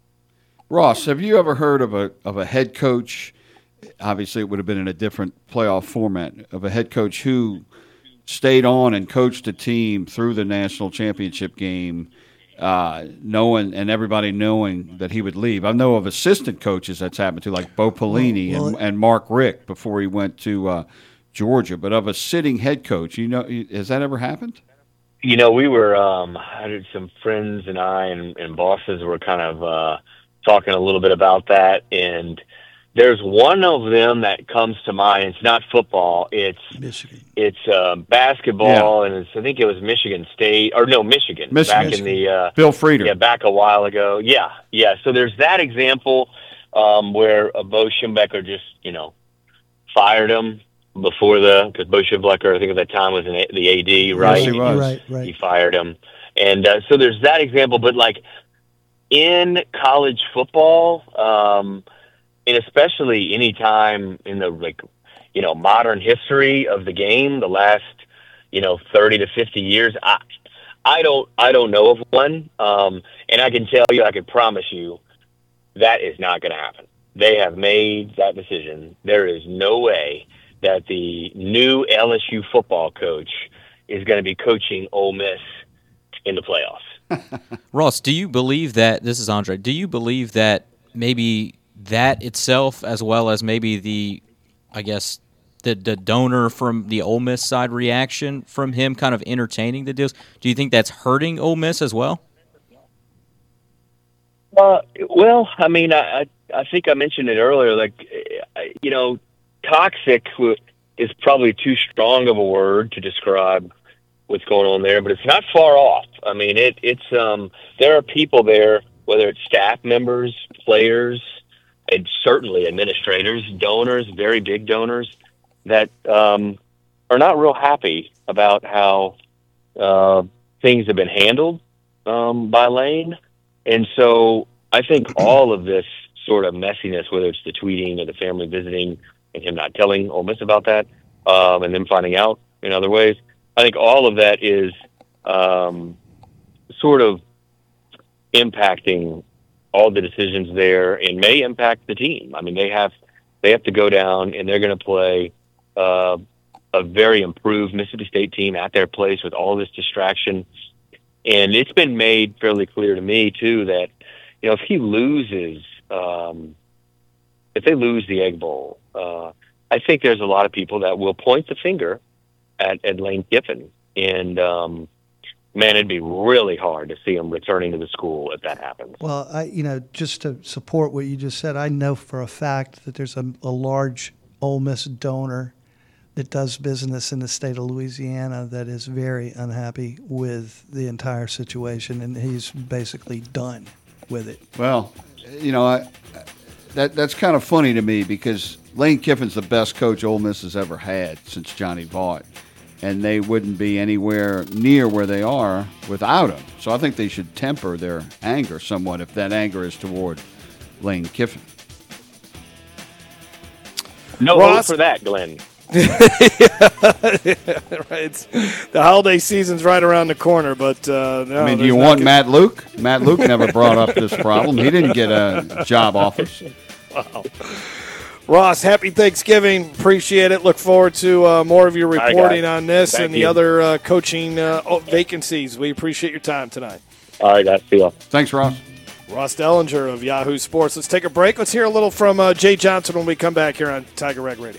Ross, have you ever heard of a of a head coach? Obviously, it would have been in a different playoff format, of a head coach who stayed on and coached a team through the national championship game, uh, knowing and everybody knowing that he would leave. I know of assistant coaches that's happened to, like Bo Pelini well, well, and, and Mark Richt before he went to uh, Georgia. But of a sitting head coach, you know, has that ever happened? You know, we were um, I had some friends and I and, and bosses were kind of uh, talking a little bit about that, and there's one of them that comes to mind. It's not football. It's Michigan. It's uh, basketball, Yeah. and it's, I think it was Michigan State or no Michigan, Michigan. back in the uh, Bill Frieder. Yeah, back a while ago. Yeah, yeah. So there's that example um, where uh, Bo Schembechler just you know fired him before the because Bo Schembechler I think at that time was an a, the A D, right? Yes, he was. Right, right. He fired him, and uh, so there's that example. But like in college football. Um, And especially any time in the like, you know, modern history of the game, the last, you know, thirty to fifty years, I, I don't, I don't know of one. Um, and I can tell you, I can promise you, that is not going to happen. They have made that decision. There is no way that the new L S U football coach is going to be coaching Ole Miss in the playoffs. Ross, do you believe that? This is Andre. Do you believe that maybe that itself, as well as maybe the, I guess, the the donor from the Ole Miss side reaction from him kind of entertaining the deals, do you think that's hurting Ole Miss as well? Uh, well, I mean, I, I I think I mentioned it earlier. Like, you know, toxic is probably too strong of a word to describe what's going on there, but it's not far off. I mean, it it's um there are people there, whether it's staff members, players, and certainly administrators, donors, very big donors, that um, are not real happy about how uh, things have been handled um, by Lane. And so I think all of this sort of messiness, whether it's the tweeting or the family visiting and him not telling Ole Miss about that, um, and them finding out in other ways, I think all of that is um, sort of impacting all the decisions there and may impact the team. I mean, they have they have to go down and they're going to play uh, a very improved Mississippi State team at their place with all this distraction. And it's been made fairly clear to me too that you know if he loses, um, if they lose the Egg Bowl, uh, I think there's a lot of people that will point the finger at, at Lane Kiffin and. Um, Man, it'd be really hard to see him returning to the school if that happens. Well, I, you know, just to support what you just said, I know for a fact that there's a, a large Ole Miss donor that does business in the state of Louisiana that is very unhappy with the entire situation, and he's basically done with it. Well, you know, I, that that's kind of funny to me because Lane Kiffin's the best coach Ole Miss has ever had since Johnny Vaught. And they wouldn't be anywhere near where they are without him. So I think they should temper their anger somewhat if that anger is toward Lane Kiffin. No vote for that, Glenn. yeah, right. The holiday season's right around the corner, but uh, no, I mean, do you want Matt Luke? Matt Luke never brought up this problem. He didn't get a job offers. Wow. Ross, happy Thanksgiving. Appreciate it. Look forward to uh, more of your reporting right, on this Thank and the you. other uh, coaching uh, vacancies. We appreciate your time tonight. All right, guys. See you. Thanks, Ross. Ross Dellinger of Yahoo Sports. Let's take a break. Let's hear a little from uh, Jay Johnson when we come back here on Tiger Rag Radio.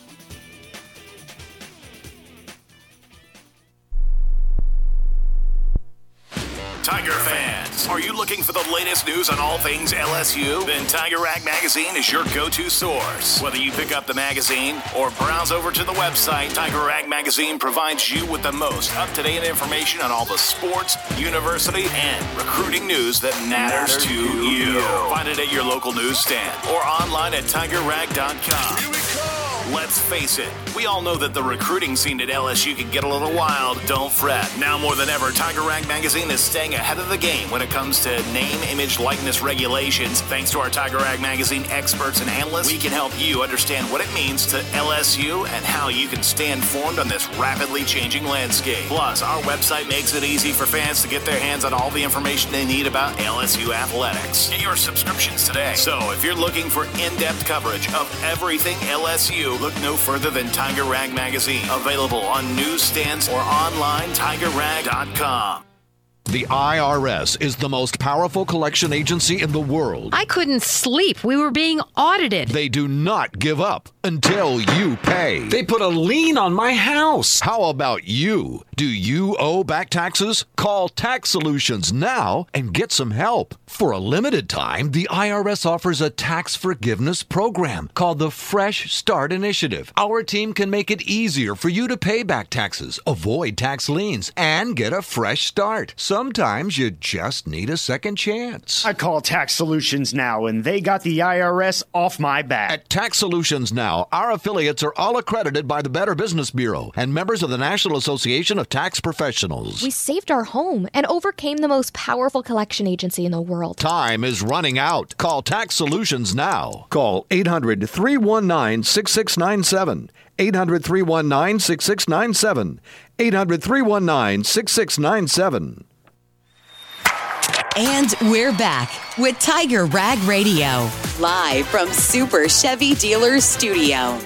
Tiger fans, are you looking for the latest news on all things L S U? Then Tiger Rag Magazine is your go-to source. Whether you pick up the magazine or browse over to the website, Tiger Rag Magazine provides you with the most up-to-date information on all the sports, university, and recruiting news that matters, to you. Find it at your local newsstand or online at tiger rag dot com. Here we come. Let's face it, we all know that the recruiting scene at L S U can get a little wild. Don't fret. Now more than ever, Tiger Rag Magazine is staying ahead of the game when it comes to name, image, likeness regulations. Thanks to our Tiger Rag Magazine experts and analysts, we can help you understand what it means to L S U and how you can stay informed on this rapidly changing landscape. Plus, our website makes it easy for fans to get their hands on all the information they need about L S U athletics. Get your subscriptions today. So, if you're looking for in-depth coverage of everything L S U, look no further than Tiger Rag Magazine. Available on newsstands or online, tiger rag dot com. The I R S is the most powerful collection agency in the world. I couldn't sleep. We were being audited. They do not give up until you pay. They put a lien on my house. How about you? Do you owe back taxes? Call Tax Solutions now and get some help. For a limited time, the I R S offers a tax forgiveness program called the Fresh Start Initiative. Our team can make it easier for you to pay back taxes, avoid tax liens, and get a fresh start. Sometimes you just need a second chance. I call Tax Solutions now, and they got the I R S off my back. At Tax Solutions Now, our affiliates are all accredited by the Better Business Bureau and members of the National Association of Tax Professionals. We saved our home and overcame the most powerful collection agency in the world. Time is running out. Call Tax Solutions now. Call eight hundred, three one nine, six six nine seven. eight hundred, three one nine, six six nine seven. eight hundred, three one nine, six six nine seven. And we're back with Tiger Rag Radio, live from Super Chevy Dealers Studio.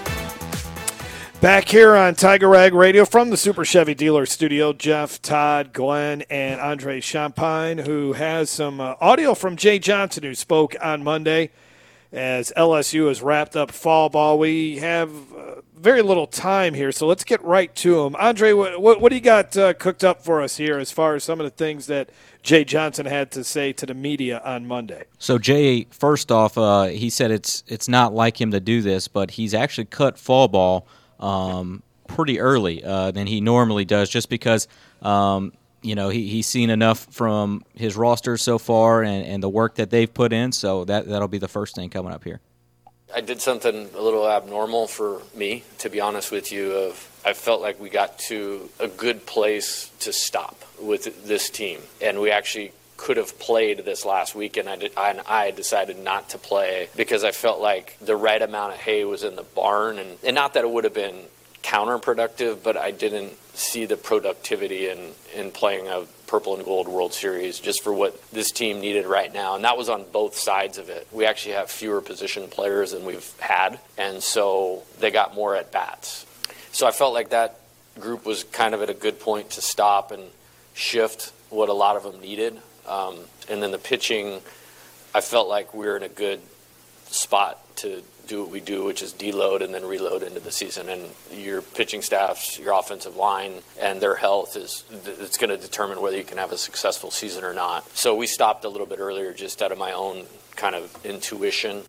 Back here on Tiger Rag Radio from the Super Chevy Dealer Studio, Jeff, Todd, Glenn, and Andre Champagne, who has some uh, audio from Jay Johnson, who spoke on Monday as L S U has wrapped up fall ball. We have uh, very little time here, so let's get right to him. Andre, what, what, what do you got uh, cooked up for us here as far as some of the things that Jay Johnson had to say to the media on Monday? So Jay, first off, uh, he said it's it's not like him to do this, but he's actually cut fall ball um, pretty early uh, than he normally does, just because um, you know he, he's seen enough from his roster so far and, and the work that they've put in. So that that'll be the first thing coming up here. I did something a little abnormal for me, to be honest with you. Of I felt like we got to a good place to stop with this team, and we actually could have played this last week, and I, did, I, and I decided not to play because I felt like the right amount of hay was in the barn, and, and not that it would have been counterproductive, but I didn't see the productivity in, in playing a Purple and Gold World Series just for what this team needed right now. And that was on both sides of it. We actually have fewer position players than we've had, and so they got more at-bats. So I felt like that group was kind of at a good point to stop and shift what a lot of them needed. Um, and then the pitching, I felt like we were in a good spot to do what we do, which is deload and then reload into the season. And your pitching staffs, your offensive line, and their health is it's going to determine whether you can have a successful season or not. So we stopped a little bit earlier just out of my own kind of intuition.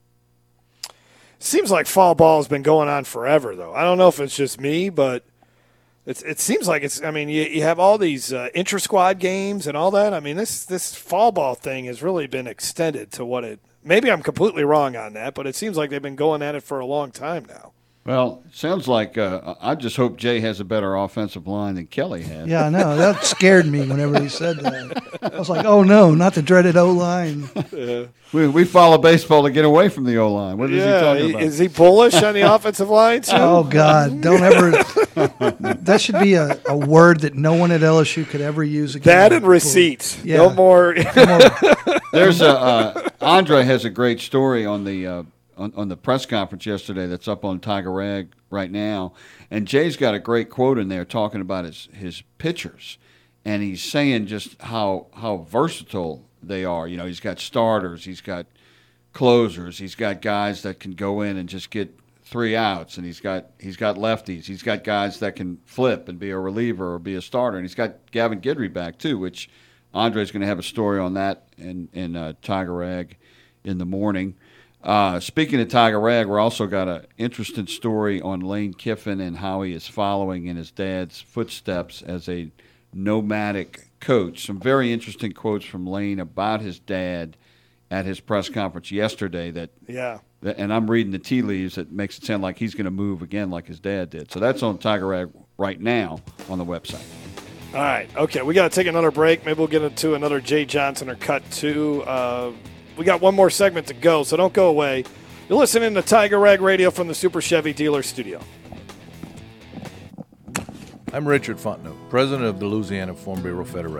Seems like fall ball has been going on forever, though. I don't know if it's just me, but it's, it seems like it's – I mean, you, you have all these uh, intra-squad games and all that. I mean, this, this fall ball thing has really been extended to what it – maybe I'm completely wrong on that, but it seems like they've been going at it for a long time now. Well, it sounds like uh, I just hope Jay has a better offensive line than Kelly has. Yeah, I know. That scared me whenever he said that. I was like, oh, no, not the dreaded O-line. Yeah. We, we follow baseball to get away from the O-line. What is yeah, he talking about? Is he bullish on the offensive line, too? Oh, God. Don't ever – that should be a, a word that no one at L S U could ever use again. That and receipts. Yeah. No more. No more. There's a uh, – Andre has a great story on the uh, – On, on the press conference yesterday that's up on Tiger Rag right now. And Jay's got a great quote in there talking about his, his pitchers. And he's saying just how how versatile they are. You know, he's got starters, he's got closers, he's got guys that can go in and just get three outs, and he's got he's got lefties, he's got guys that can flip and be a reliever or be a starter. And he's got Gavin Guidry back too, which Andre's going to have a story on that in, in uh, Tiger Rag in the morning. Uh, speaking of Tiger Rag, we also got an interesting story on Lane Kiffin and how he is following in his dad's footsteps as a nomadic coach. Some very interesting quotes from Lane about his dad at his press conference yesterday. That yeah, that, and I'm reading the tea leaves that makes it sound like he's going to move again like his dad did. So that's on Tiger Rag right now on the website. All right, okay, we got to take another break. Maybe we'll get into another Jay Johnson or cut two. Uh, We got one more segment to go, so don't go away. You're listening to Tiger Rag Radio from the Super Chevy Dealer Studio. I'm Richard Fontenot, president of the Louisiana Farm Bureau Federation.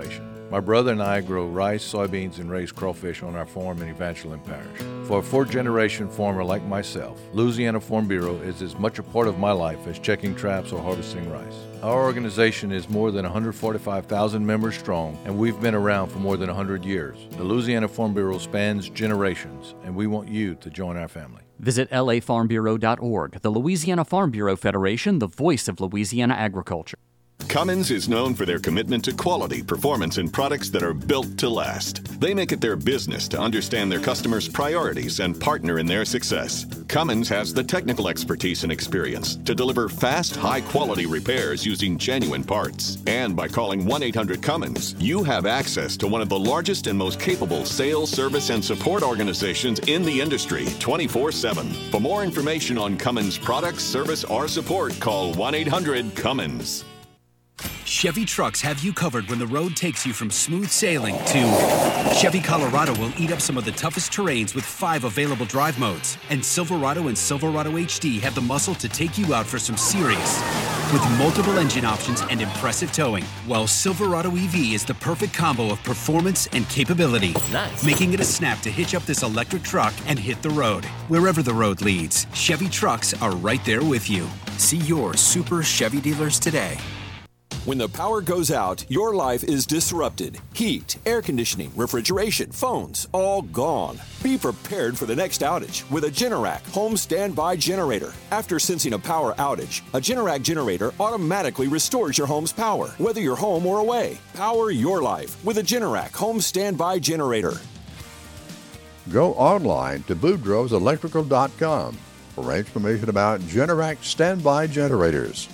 My brother and I grow rice, soybeans, and raise crawfish on our farm in Evangeline Parish. For a fourth-generation farmer like myself, Louisiana Farm Bureau is as much a part of my life as checking traps or harvesting rice. Our organization is more than one hundred forty-five thousand members strong, and we've been around for more than one hundred years. The Louisiana Farm Bureau spans generations, and we want you to join our family. Visit L A farm bureau dot org. The Louisiana Farm Bureau Federation, the voice of Louisiana agriculture. Cummins is known for their commitment to quality, performance, and products that are built to last. They make it their business to understand their customers' priorities and partner in their success. Cummins has the technical expertise and experience to deliver fast, high-quality repairs using genuine parts. And by calling one eight hundred Cummins, you have access to one of the largest and most capable sales, service, and support organizations in the industry, twenty-four seven. For more information on Cummins products, service, or support, call one eight hundred Cummins. Chevy trucks have you covered when the road takes you from smooth sailing to Chevy Colorado will eat up some of the toughest terrains with five available drive modes. And Silverado and Silverado H D have the muscle to take you out for some serious with multiple engine options and impressive towing. While Silverado E V is the perfect combo of performance and capability, nice. Making it a snap to hitch up this electric truck and hit the road. Wherever the road leads, Chevy trucks are right there with you. See your Super Chevy dealers today. When the power goes out, your life is disrupted. Heat, air conditioning, refrigeration, phones, all gone. Be prepared for the next outage with a Generac home standby generator. After sensing a power outage, a Generac generator automatically restores your home's power, whether you're home or away. Power your life with a Generac home standby generator. Go online to boudreaux electrical dot com for information about Generac standby generators.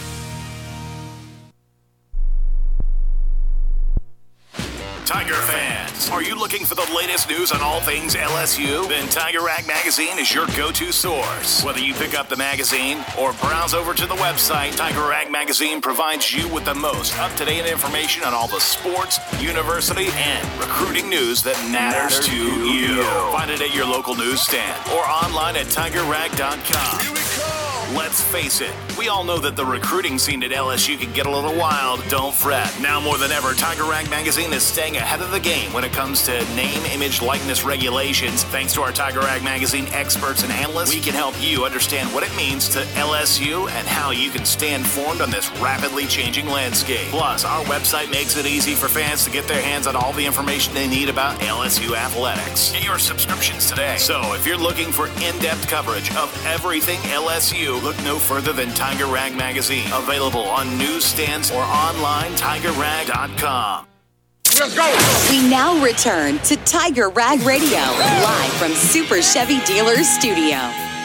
Tiger fans, are you looking for the latest news on all things L S U? Then Tiger Rag Magazine is your go-to source. Whether you pick up the magazine or browse over to the website, Tiger Rag Magazine provides you with the most up-to-date information on all the sports, university, and recruiting news that matters, matters to you. you. Find it at your local newsstand or online at tiger rag dot com. Here we go. Let's face it, we all know that the recruiting scene at L S U can get a little wild. Don't fret. Now more than ever, Tiger Rag Magazine is staying ahead of the game when it comes to name, image, likeness regulations. Thanks to our Tiger Rag Magazine experts and analysts, we can help you understand what it means to L S U and how you can stay informed on this rapidly changing landscape. Plus, our website makes it easy for fans to get their hands on all the information they need about L S U athletics. Get your subscriptions today. So if you're looking for in-depth coverage of everything L S U, look no further than Tiger Rag Magazine. Available on newsstands or online, tiger rag dot com. Let's go! We now return to Tiger Rag Radio, live from Super Chevy Dealers Studio.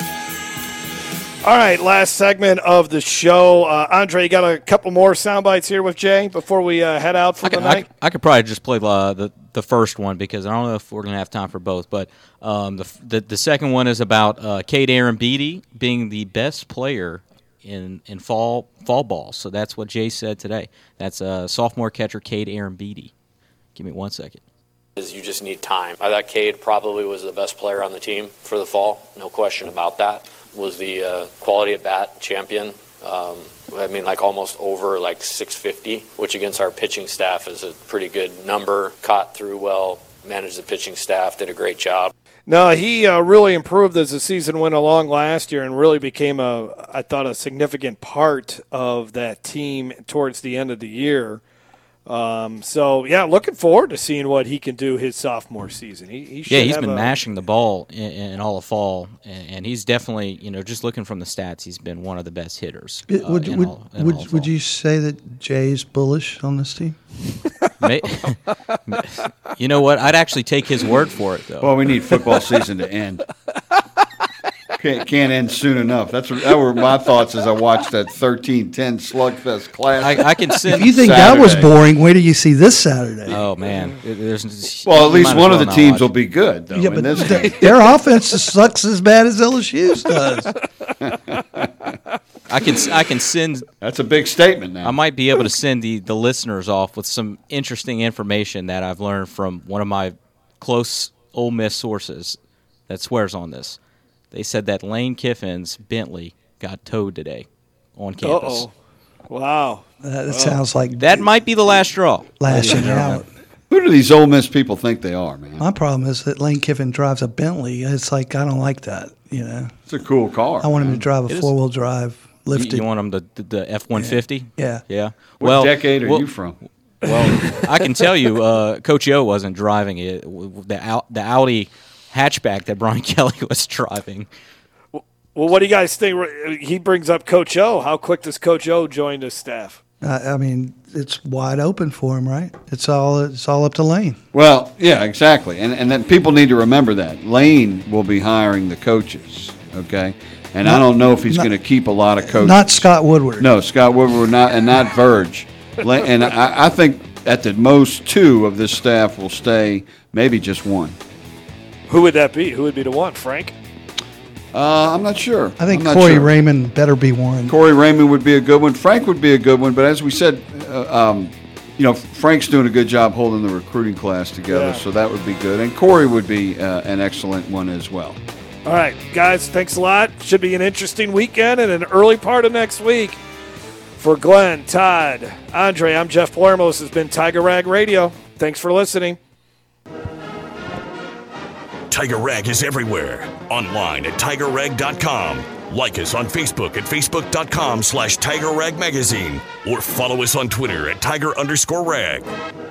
All right, last segment of the show. Uh, Andre, you got a couple more sound bites here with Jay before we uh, head out for I the could, night? I, I could probably just play the, the the first one because I don't know if we're going to have time for both. But um, the, the the second one is about uh, Cade Arambidi being the best player in in fall fall ball. So that's what Jay said today. That's uh, sophomore catcher Cade Arambidi. Give me one second. You just need time. I thought Cade probably was the best player on the team for the fall. No question about that. Was the uh, quality at bat champion. Um, I mean, like almost over like six fifty, which against our pitching staff is a pretty good number. Caught through well, managed the pitching staff, did a great job. No, he uh, really improved as the season went along last year and really became, a, I thought, a significant part of that team towards the end of the year. Um, so, yeah, looking forward to seeing what he can do his sophomore season. He, he should yeah, he's have been a, mashing the ball in, in all of fall, and, and he's definitely, you know, just looking from the stats, he's been one of the best hitters. It, uh, would in would, all, in would, all of would fall. you say that Jay's bullish on this team? May, you know what? I'd actually take his word for it, though. Well, we need football season to end. Can't, can't end soon enough. That's that were my thoughts as I watched that thirteen ten slugfest class. I, I can send. If you think Saturday. that was boring, wait till you see this Saturday. Oh man, there's well, at least one well of the teams will be good. Though, yeah, in but this their, game. their offense just sucks as bad as L S U's does. I can I can send. That's a big statement. Now I might be able to send the the listeners off with some interesting information that I've learned from one of my close Ole Miss sources that swears on this. They said that Lane Kiffin's Bentley got towed today on campus. Uh-oh. Wow. Uh, that wow. sounds like that might be the last straw. Lashing out. Who do these Ole Miss people think they are, man? My problem is that Lane Kiffin drives a Bentley. It's like I don't like that. You know, it's a cool car. I want him to drive It a is- four wheel drive lifted. You, you want him the the, the F one fifty? Yeah. Yeah. What well, decade are well, you from? Well, I can tell you, uh, Coach O wasn't driving it. The Au- the Audi hatchback that Brian Kelly was driving. Well, what do you guys think? He brings up Coach O. How quick does Coach O join the staff? Uh, I mean, it's wide open for him, right? It's all it's all up to Lane. Well, yeah, exactly. And and then people need to remember that. Lane will be hiring the coaches, okay? And Not- I don't know if he's not- going to keep a lot of coaches. Not Scott Woodward. No, Scott Woodward not, and not Verge. La- and I, I think at the most two of this staff will stay, maybe just one. Who would that be? Who would be the one? Frank? Uh, I'm not sure. I think I'm not Corey sure. Raymond better be one. Corey Raymond would be a good one. Frank would be a good one. But as we said, uh, um, you know, Frank's doing a good job holding the recruiting class together, Yeah. so that would be good. And Corey would be uh, an excellent one as well. All right, guys, thanks a lot. Should be an interesting weekend and an early part of next week. For Glenn, Todd, Andre, I'm Jeff Palermo. This has been Tiger Rag Radio. Thanks for listening. Tiger Rag is everywhere. Online at tiger rag dot com. Like us on Facebook at facebook dot com slash Tiger Rag Magazine. Or follow us on Twitter at Tiger underscore Rag.